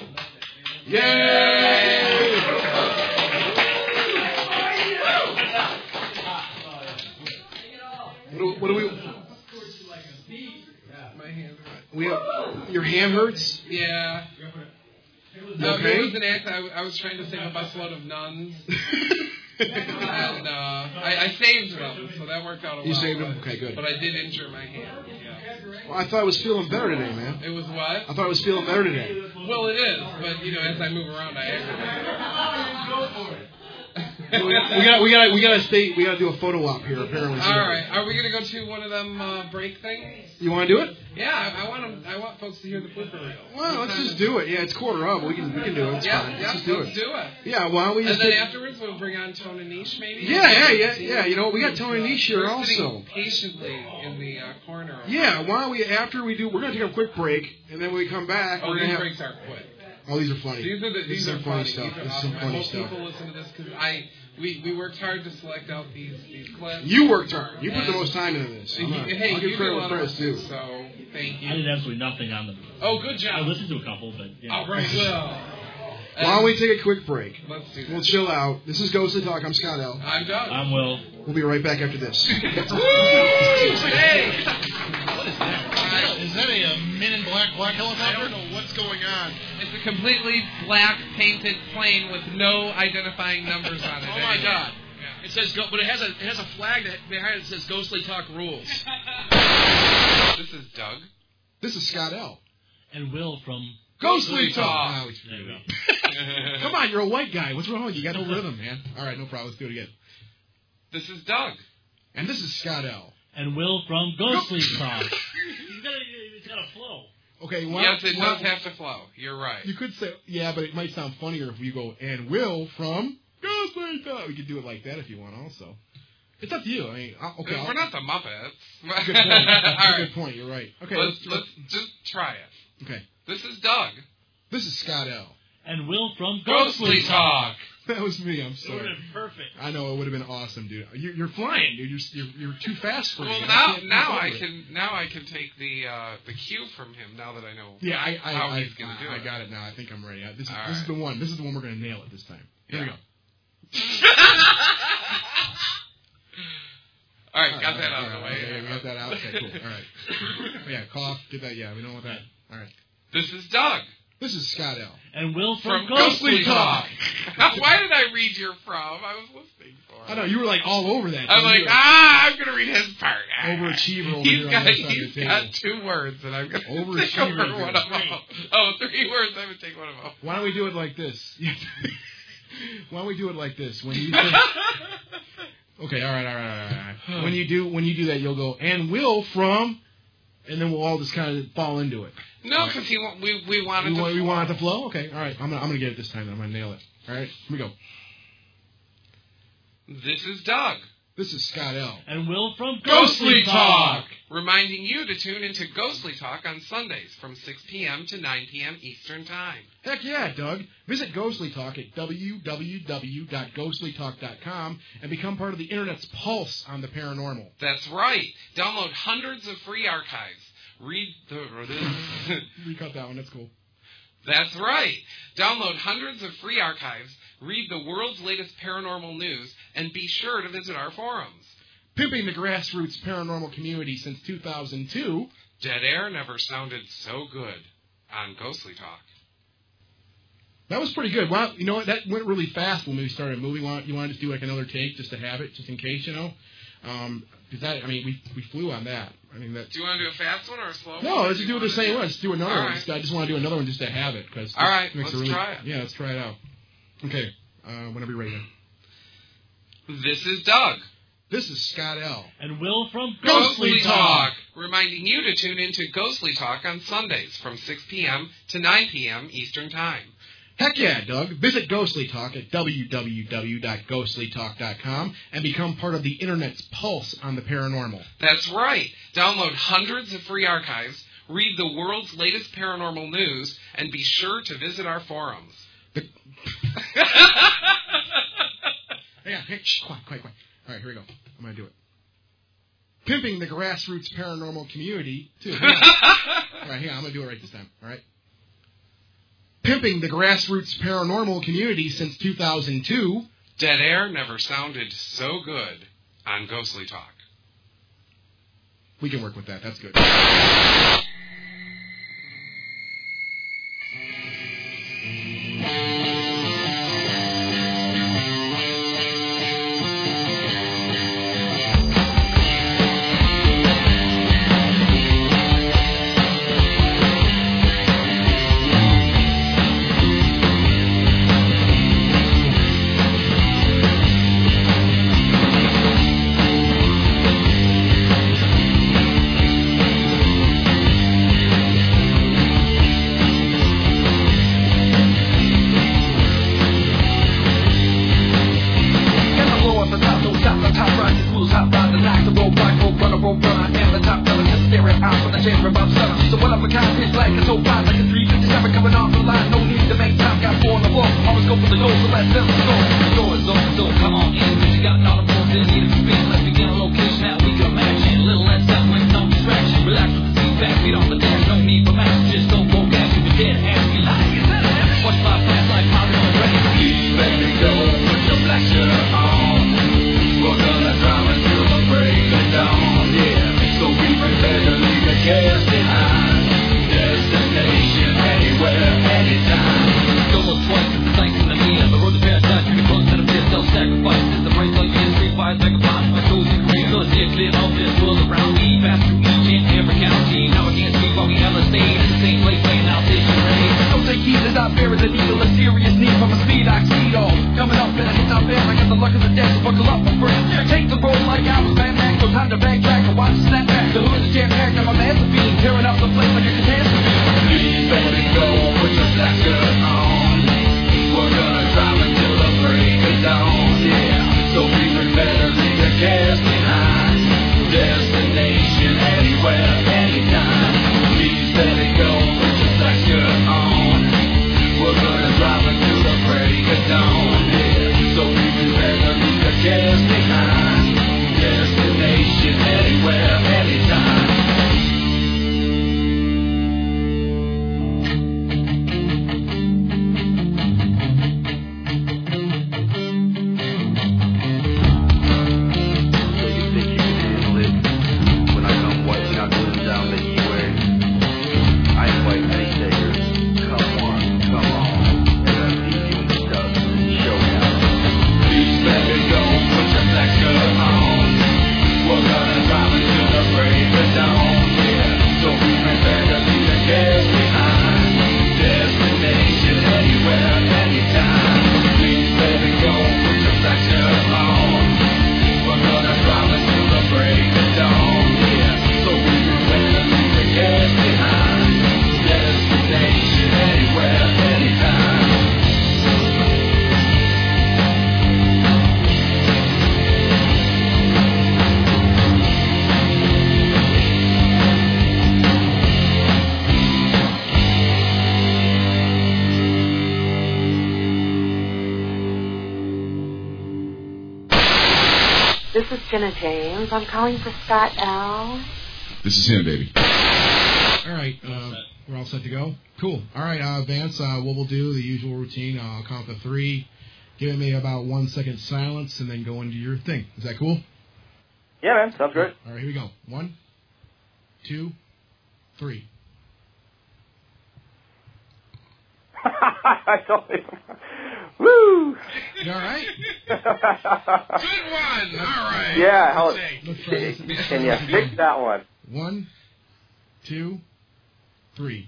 Yay! What do, what do we? My hands are We have, your hand hurts. Yeah. You No, okay? it was an act. I, I was trying to save a busload of nuns, and uh, I, I saved them, so that worked out a lot. You saved them? but- Okay, good. But I did injure my hand. Yeah. Well, I thought I was feeling better today, man. It was what? I thought I was feeling better today. Well, it is, but you know, as I move around, I aggravate. we got, we got, we got to stay. We got to do a photo op here, apparently. All right, are we gonna go to one of them uh, break things? You want to do it? Yeah, I, I want 'em- I want folks to hear the blooper reel. Well, let's just do it. Yeah, it's quarter up. We can, we can do it. It's Yeah, fine. yeah, Let's just do let's it. do it. Yeah, why don't we And just? then take- afterwards, we'll bring on Tony Niche, maybe. Yeah, yeah, yeah, yeah. You know, we got Tony Niche here We're also. sitting patiently in the uh, corner. Yeah, why don't we? After we do, we're gonna take a quick break, and then when we come back, Oh, we're these gonna have. breaks are quick. Oh, these are funny. These are the, This these is are some funny funny. stuff. These are This is awesome. some I funny hope stuff. people listen to this because I we, we worked hard to select out these these clips. You worked hard. You put the And- most time into this. I'm not, hey, I'll you give do a credit lot where of credit's work, due. so thank I did you. absolutely nothing on them. Oh, good I job. listened to a couple, but yeah. All right, well. Why don't we take a quick break? Let's do We'll that. chill out. This is Ghostly Talk. I'm Scott L. I'm done. I'm Will. We'll be right back after this. Hey! Is that a, uh Men in Black black I helicopter? don't know what's going on. It's a completely black painted plane with no identifying numbers on it. Oh my anyway. God! It says, go, but it has a it has a flag that behind it says Ghostly Talk rules. This is Doug. This is Scott L. And Will from Ghostly Talk. Talk. Oh, it's- There you go. Come on, you're a white guy. What's wrong with you? You got no rhythm, man. All right, no problem. Let's do it again. This is Doug. And this is Scott L. And Will from Ghostly Talk. He's got a, it's got a flow. Okay, why, Yes, it why- does have to flow. You're right. You could say, yeah, but it might sound funnier if you go, and Will from Ghostly Talk. We could do it like that if you want also. It's up to you. I mean, I'll, okay. We're I'll, not the Muppets. good point. That's All a right. good point. You're right. Okay, let's, let's, let's just try it. okay. This is Doug. This is Scott L. And Will from Ghostly Talk. That was me. I'm It would sorry. have been perfect. I know it would have been awesome, dude. You're, you're flying, dude. You're, you're you're too fast for me. Well, I now can't now keep I up with it. can now I can take the uh, the cue from him now that I know. Yeah, I I, how I, he's gonna do I, I it. got it now. I think I'm ready. I, this is All this is right. the one. This is the one we're gonna nail it this time. Here we Yeah. go. All right, All got right, that all out right, of the okay, way. yeah, we got that out. Okay, cool. All right. Yeah, cough. Get that. Yeah, we don't want that. All right. This is Doug This is Scott L. And Will from, from Ghostly Talk. Why did I read your from? I was listening for. I know you were like all over that. I'm dude. like, You were ah, I'm gonna read his part. Ah. Overachiever over He's here on got this side of he's the table. got two words, and I'm gonna take Overachiever over is one of them. great. Oh, three words. I'm gonna take one of them. Why don't we do it like this? Why don't we do it like this? When you say, okay, all right, all right, all right, all right. When you do when you do that, you'll go and Will from, and then we'll all just kind of fall into it. No, because he wa- we we wanted We to. want, we want it to flow. Okay, all right. I'm gonna I'm gonna get it this time. Then I'm gonna nail it. All right, here we go. This is Doug. This is Scott L. And Will from Ghostly Talk, reminding you to tune into Ghostly Talk on Sundays from six p.m. to nine p.m. Eastern Time. Heck yeah, Doug. Visit Ghostly Talk at w w w dot ghostly talk dot com and become part of the Internet's pulse on the paranormal. That's right. Download hundreds of free archives. Read the. Recut that one. That's cool. That's right. Download hundreds of free archives, read the world's latest paranormal news, and be sure to visit our forums. Pimping the grassroots paranormal community since two thousand two. Dead air never sounded so good on Ghostly Talk. That was pretty good. Wow, you know what? That went really fast when we started moving. Want you wanted to do like another take just to have it, just in case, you know? Um, because that, I mean, we we flew on that. I mean that. Do you want to do a fast one or a slow one? No, let's just do it the same one. Let's do another All one. right. Just- I just want to do another one just to have it. Cause All right, makes let's it really, try it. Yeah, let's try it out. Okay, uh, whenever you're ready. This is Doug. This is Scott L. And Will from Ghostly Talk, reminding you to tune into Ghostly Talk on Sundays from six p.m. to nine p.m. Eastern Time. Heck yeah, Doug. Visit Ghostly Talk at w w w dot ghostly talk dot com and become part of the Internet's pulse on the paranormal. That's right. Download hundreds of free archives, read the world's latest paranormal news, and be sure to visit our forums. The... Hang on, hey, shh, quiet, quiet, quiet. All right, here we go. I'm going to do it. Pimping the grassroots paranormal community, too. Hang on. All right, hang on. I'm going to do it right this time. All right. Pimping the grassroots paranormal community since two thousand two. Dead air never sounded so good on Ghostly Talk. We can work with that. That's good. This is Jenna James. I'm calling for Scott L. This is him, baby. All right, uh, we're all set to go? Cool. All right, uh, Vance, uh, what we'll do, the usual routine, uh, I'll count to three, give me about one second silence, and then go into your thing. Is that cool? Yeah, man. Sounds great. All right, here we go. One, two, three. I don't even... Woo! You all right? Good one. All right. Yeah. How, Let's try this. can you fix that one? One, two, three.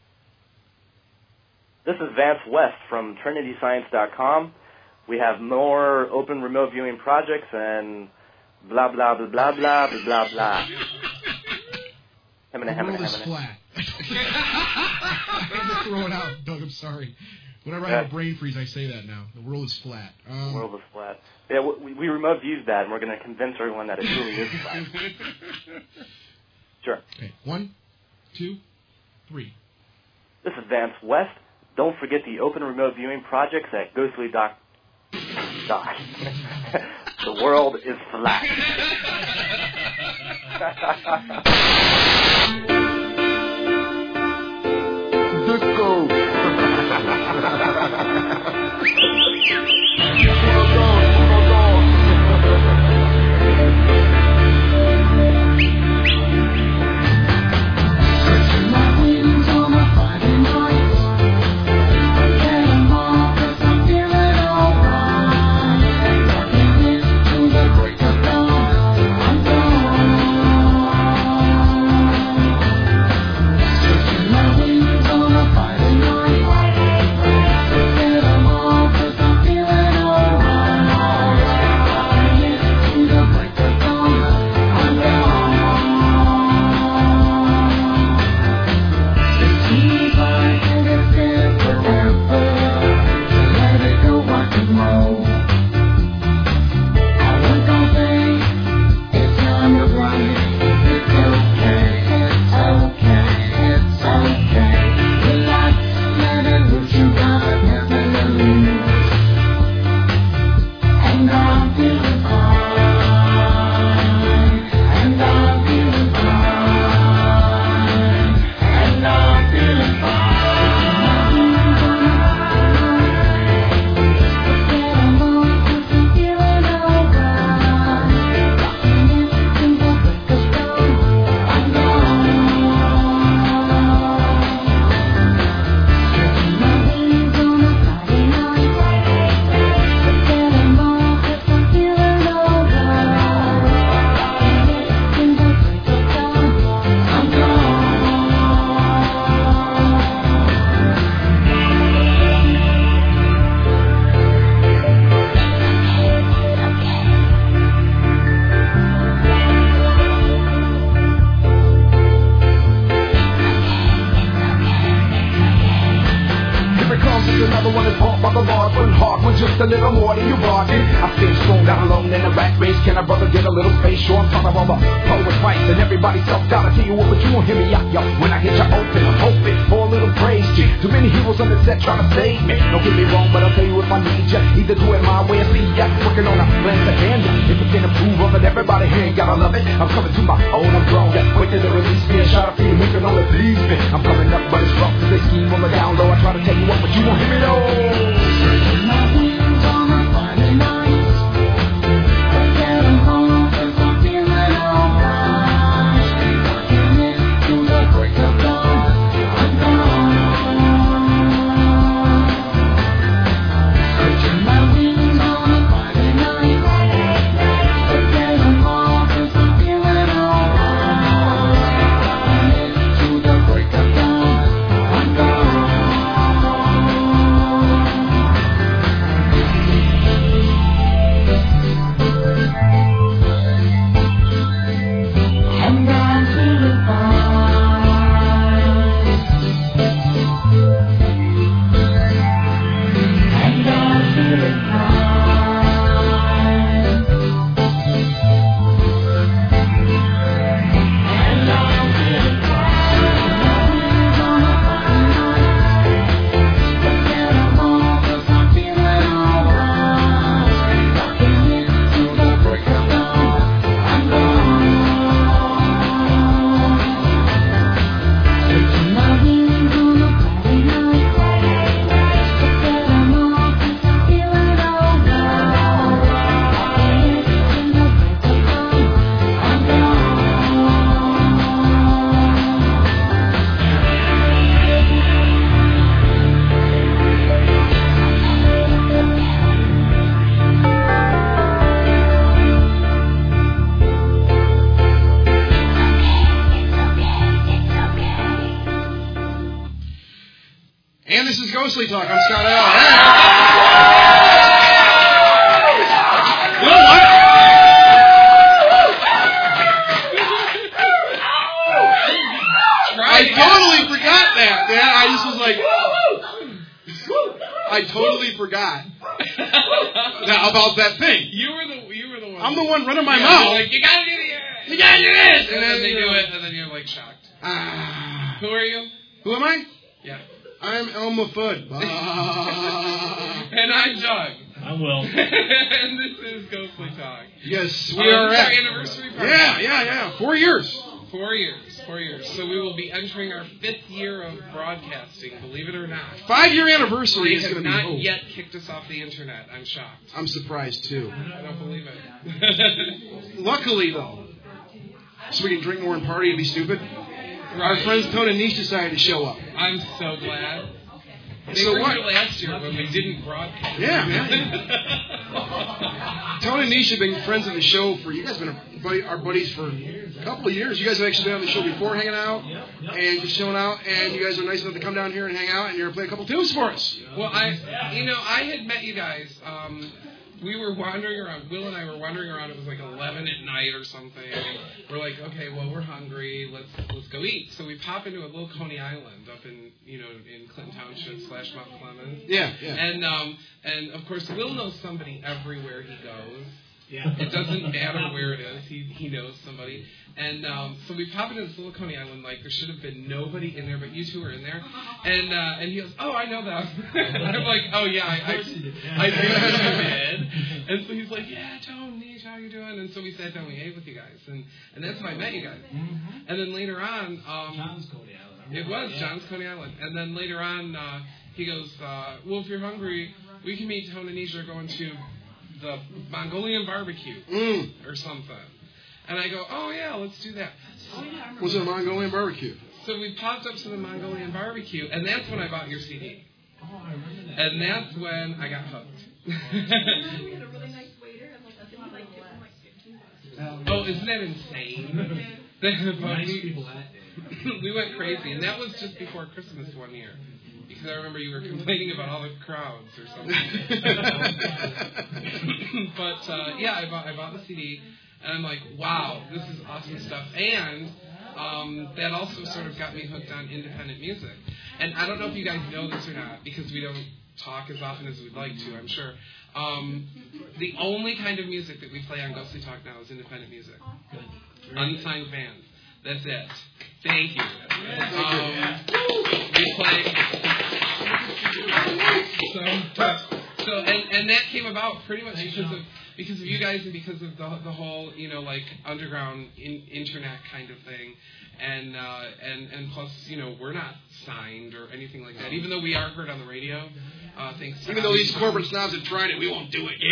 This is Vance West from Trinity Science dot com. We have more open remote viewing projects and blah, blah, blah, blah, blah, blah, blah, blah. The world is flat. I had to throw it out, Doug. I'm sorry. Whenever I have a brain freeze, I say that now. The world is flat. Um, the world is flat. Yeah, we, we remote viewed that, and we're going to convince everyone that it truly is flat. Sure. Okay. One, two, three. This is Vance West. Don't forget the open remote viewing projects at Ghostly Doc. Doc. The world is flat. Disco. Ghostly Talk. I'm Scott L. You know what? I totally forgot that, man. I just was like, I totally forgot that, about that thing. You were the you were the one. I'm the one running my yeah, mouth. Like, you gotta do it. You gotta do this. And, and then they do it, and then you're like shocked. Ah. Who are you? Who am I? Yeah. I'm Elma Fudd. And I'm Doug. I'm Will. And this is Ghostly Talk. Yes, we um, are this is at. our anniversary party. Yeah, yeah, yeah. Four years. Four years. Four years. So we will be entering our fifth year of broadcasting, believe it or not. Five-year anniversary They is going have to be. not Oh. yet kicked us off the internet. I'm shocked. I'm surprised, too. I don't believe it. Luckily, though, so we can drink more and party and be stupid, our friends Tone and Niche decided to show up. I'm so glad. They So were what? here last year when we didn't broadcast. Yeah, man. Tone and Niche have been friends of the show for, you guys have been a buddy, our buddies for a couple of years. You guys have actually been on the show before hanging out and just chilling out, and you guys are nice enough to come down here and hang out, and you're going to play a couple tunes for us. Well, I, you know, I had met you guys. Um, we were wandering around. Will and I were wandering around. It was like eleven at night or something. And we're like, okay, well, we're hungry. Let's let's go eat. So we pop into a little Coney Island up in you know in Clinton Township slash Mount Clemens. Yeah, yeah. And um and of course, Will knows somebody everywhere he goes. Yeah. It doesn't matter where it is. He he knows somebody. And um, so we pop into this little Coney Island, like there should have been nobody in there, but you two were in there. And uh, and he goes, oh, I know them. I'm like, oh yeah, I I, I think you did. And so he's like, yeah, Tone, Niche, how you doing? And so we sat down, we ate with you guys, and and that's how I met you guys. Mm-hmm. And then later on, um, John's Coney Island. it was John's Coney Island. And then later on, uh, he goes, uh, well, if you're hungry, we can meet Tone and Niche are going to the Mongolian barbecue Mm. or something. And I go, oh, yeah, let's do that. Was it a Mongolian barbecue? So we popped up to the Mongolian barbecue, and that's when I bought your C D. Oh, I remember that. And that's when I got hooked. We had a really nice waiter, and like, I think we like tipped him like fifteen bucks. Oh, isn't that insane? Nice people that day. We went crazy, and that was just before Christmas one year. Because I remember you were complaining about all the crowds or something. But, uh, yeah, I bought, I bought the C D. And I'm like, wow, this is awesome stuff. And um, that also sort of got me hooked on independent music. And I don't know if you guys know this or not, because we don't talk as often as we'd like to, I'm sure. Um, the only kind of music that we play on Ghostly Talk now is independent music. Unsigned bands. That's it. Thank you. Um, we play... So, so and, and that came about pretty much because of... Because of you guys and because of the the whole, you know, like underground in, internet kind of thing, and uh, and and plus, you know, we're not signed or anything like that. Even though we are heard on the radio, uh, thanks. To Even though these corporate snobs have tried it, we won't do it.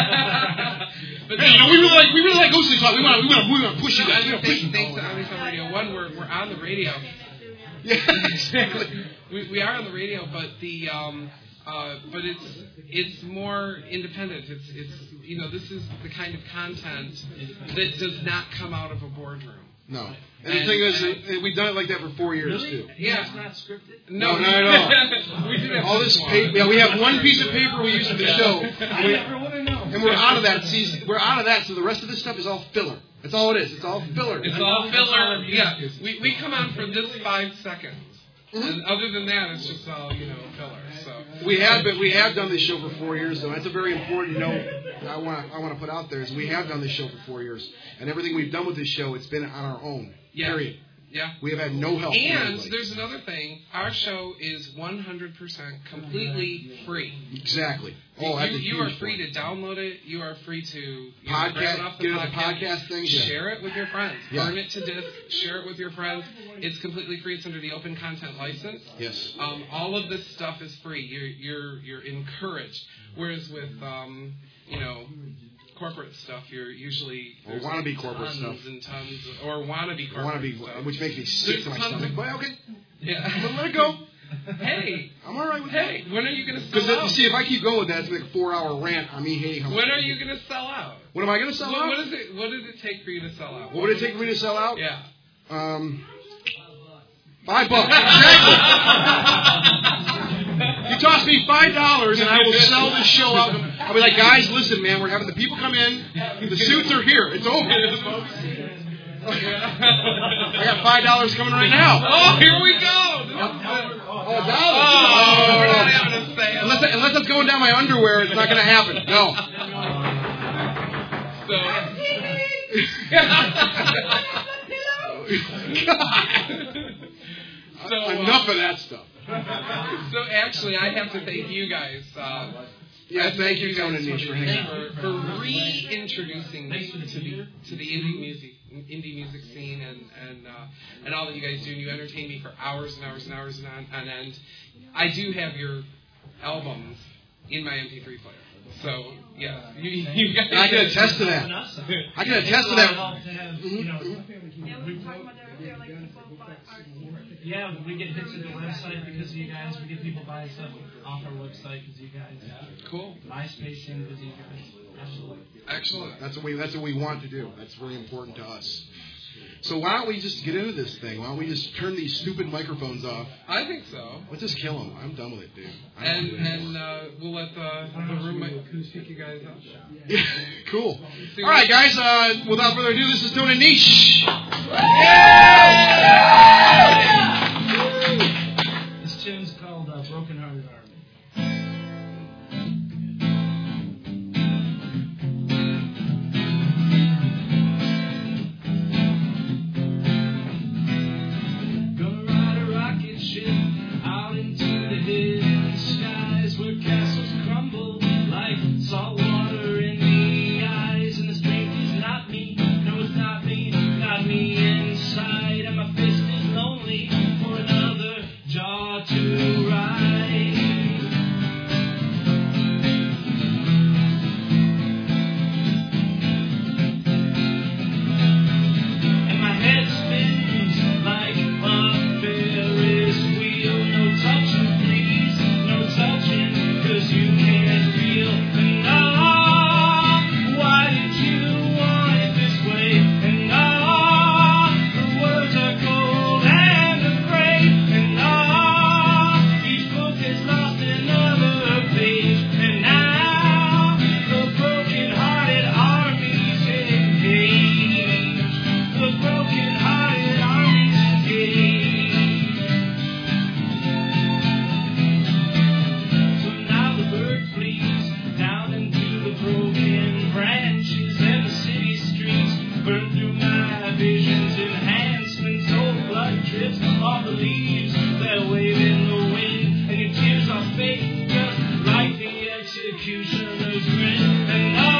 Yeah. But hey, you know, we really like we really like Ghostly Talk. We want we want we want to push you guys. We want to push thanks, you. thanks to Omni Sound Radio One, we're we're on the radio. Yeah, exactly. We we are on the radio, but the um. Uh, but it's it's more independent. It's it's you know this is the kind of content that does not come out of a boardroom. No, and, and the thing is, and, we've done it like that for four years Really? too. Yeah, It's not scripted? No, No, not at all. we do that All this paper. Yeah, we have one piece of paper we use for the show, I and, we, never would have known. and we're out of that. See, we're out of that. So the rest of this stuff is all filler. That's all it is. It's all filler. It's all filler. Yeah, we we come on for this five seconds. Mm-hmm. And other than that, it's just all you know filler. So We have been, we have done this show for four years, though. That's a very important note I want I want to put out there. Is we have done this show for four years, and everything we've done with this show, it's been on our own. Yeah. Period. Yeah. We have had no help. from And anybody. there's another thing. Our show is one hundred percent completely free. Exactly. Oh, that's you, a you huge are free point. to download it. You are free to you Podcast- know, grab it off the get it on podcast, the podcast things, yeah. share it with your friends, Yeah. burn it to disc, share it with your friends. It's completely free. It's under the open content license. Yes. Um, all of this stuff is free. You're you're you're encouraged. Whereas with um, you know. corporate stuff, you're usually Or wannabe corporate tons stuff. and tons, of, or wannabe I corporate want to be, stuff. which makes me sick There's to my tons stomach. of- But okay, Yeah. let it go. Hey, I'm all right with hey, that. when are you gonna Because sell you out? see, if I keep going with that, it's like a four-hour rant on me hating how much. When are you gonna sell out? What am I going to sell what, out? What is it? What did it take for you to sell out? What would it take for me to sell out? Yeah. Um, five bucks. Exactly. You toss me five dollars and I will sell this show out. I'll be like, guys, listen, man, we're having the people come in. The suits are here. It's over. I got five dollars coming right now. Oh, here we go. Oh, a dollar. Oh, we're not having a sale. Unless, unless it's going down my underwear, it's not going to happen. No. So. So, uh, enough of that stuff. So actually, I have to thank you guys. Uh, yeah, thank you, Tony Niche, for hanging out. For, for reintroducing me to the to the indie music indie music scene and and uh, and all that you guys do. You entertain me for hours and hours and hours and on, on end. I do have your albums in my M P three player. So yeah, you, you guys. And I can attest to that. I can attest to that. Yeah, we get hits at the website because of you guys. We get people buying stuff off our website because of you guys. Cool. MySpacing because of you guys. Absolutely. Excellent. That's what we. That's what we want to do. That's very important to us. So why don't we just get into this thing? Why don't we just turn these stupid microphones off? I think so. Let's just kill them. I'm done with it, dude. I And and uh, we'll let the, the roommate pick you guys up. Yeah, cool. All right, guys. Uh, without further ado, this is Tony Niche. This tune's called uh, Broken Hearted Army. Salt water in the eyes, and the strength is not me. No, it's not me, not me inside. And my fist is lonely for another jaw to ride. And my head spins like a Ferris wheel. No touching, please, no touching, 'cause you can't feel. All the leaves that wave in the wind, and your tears are fake, just like the executioner's grin. And I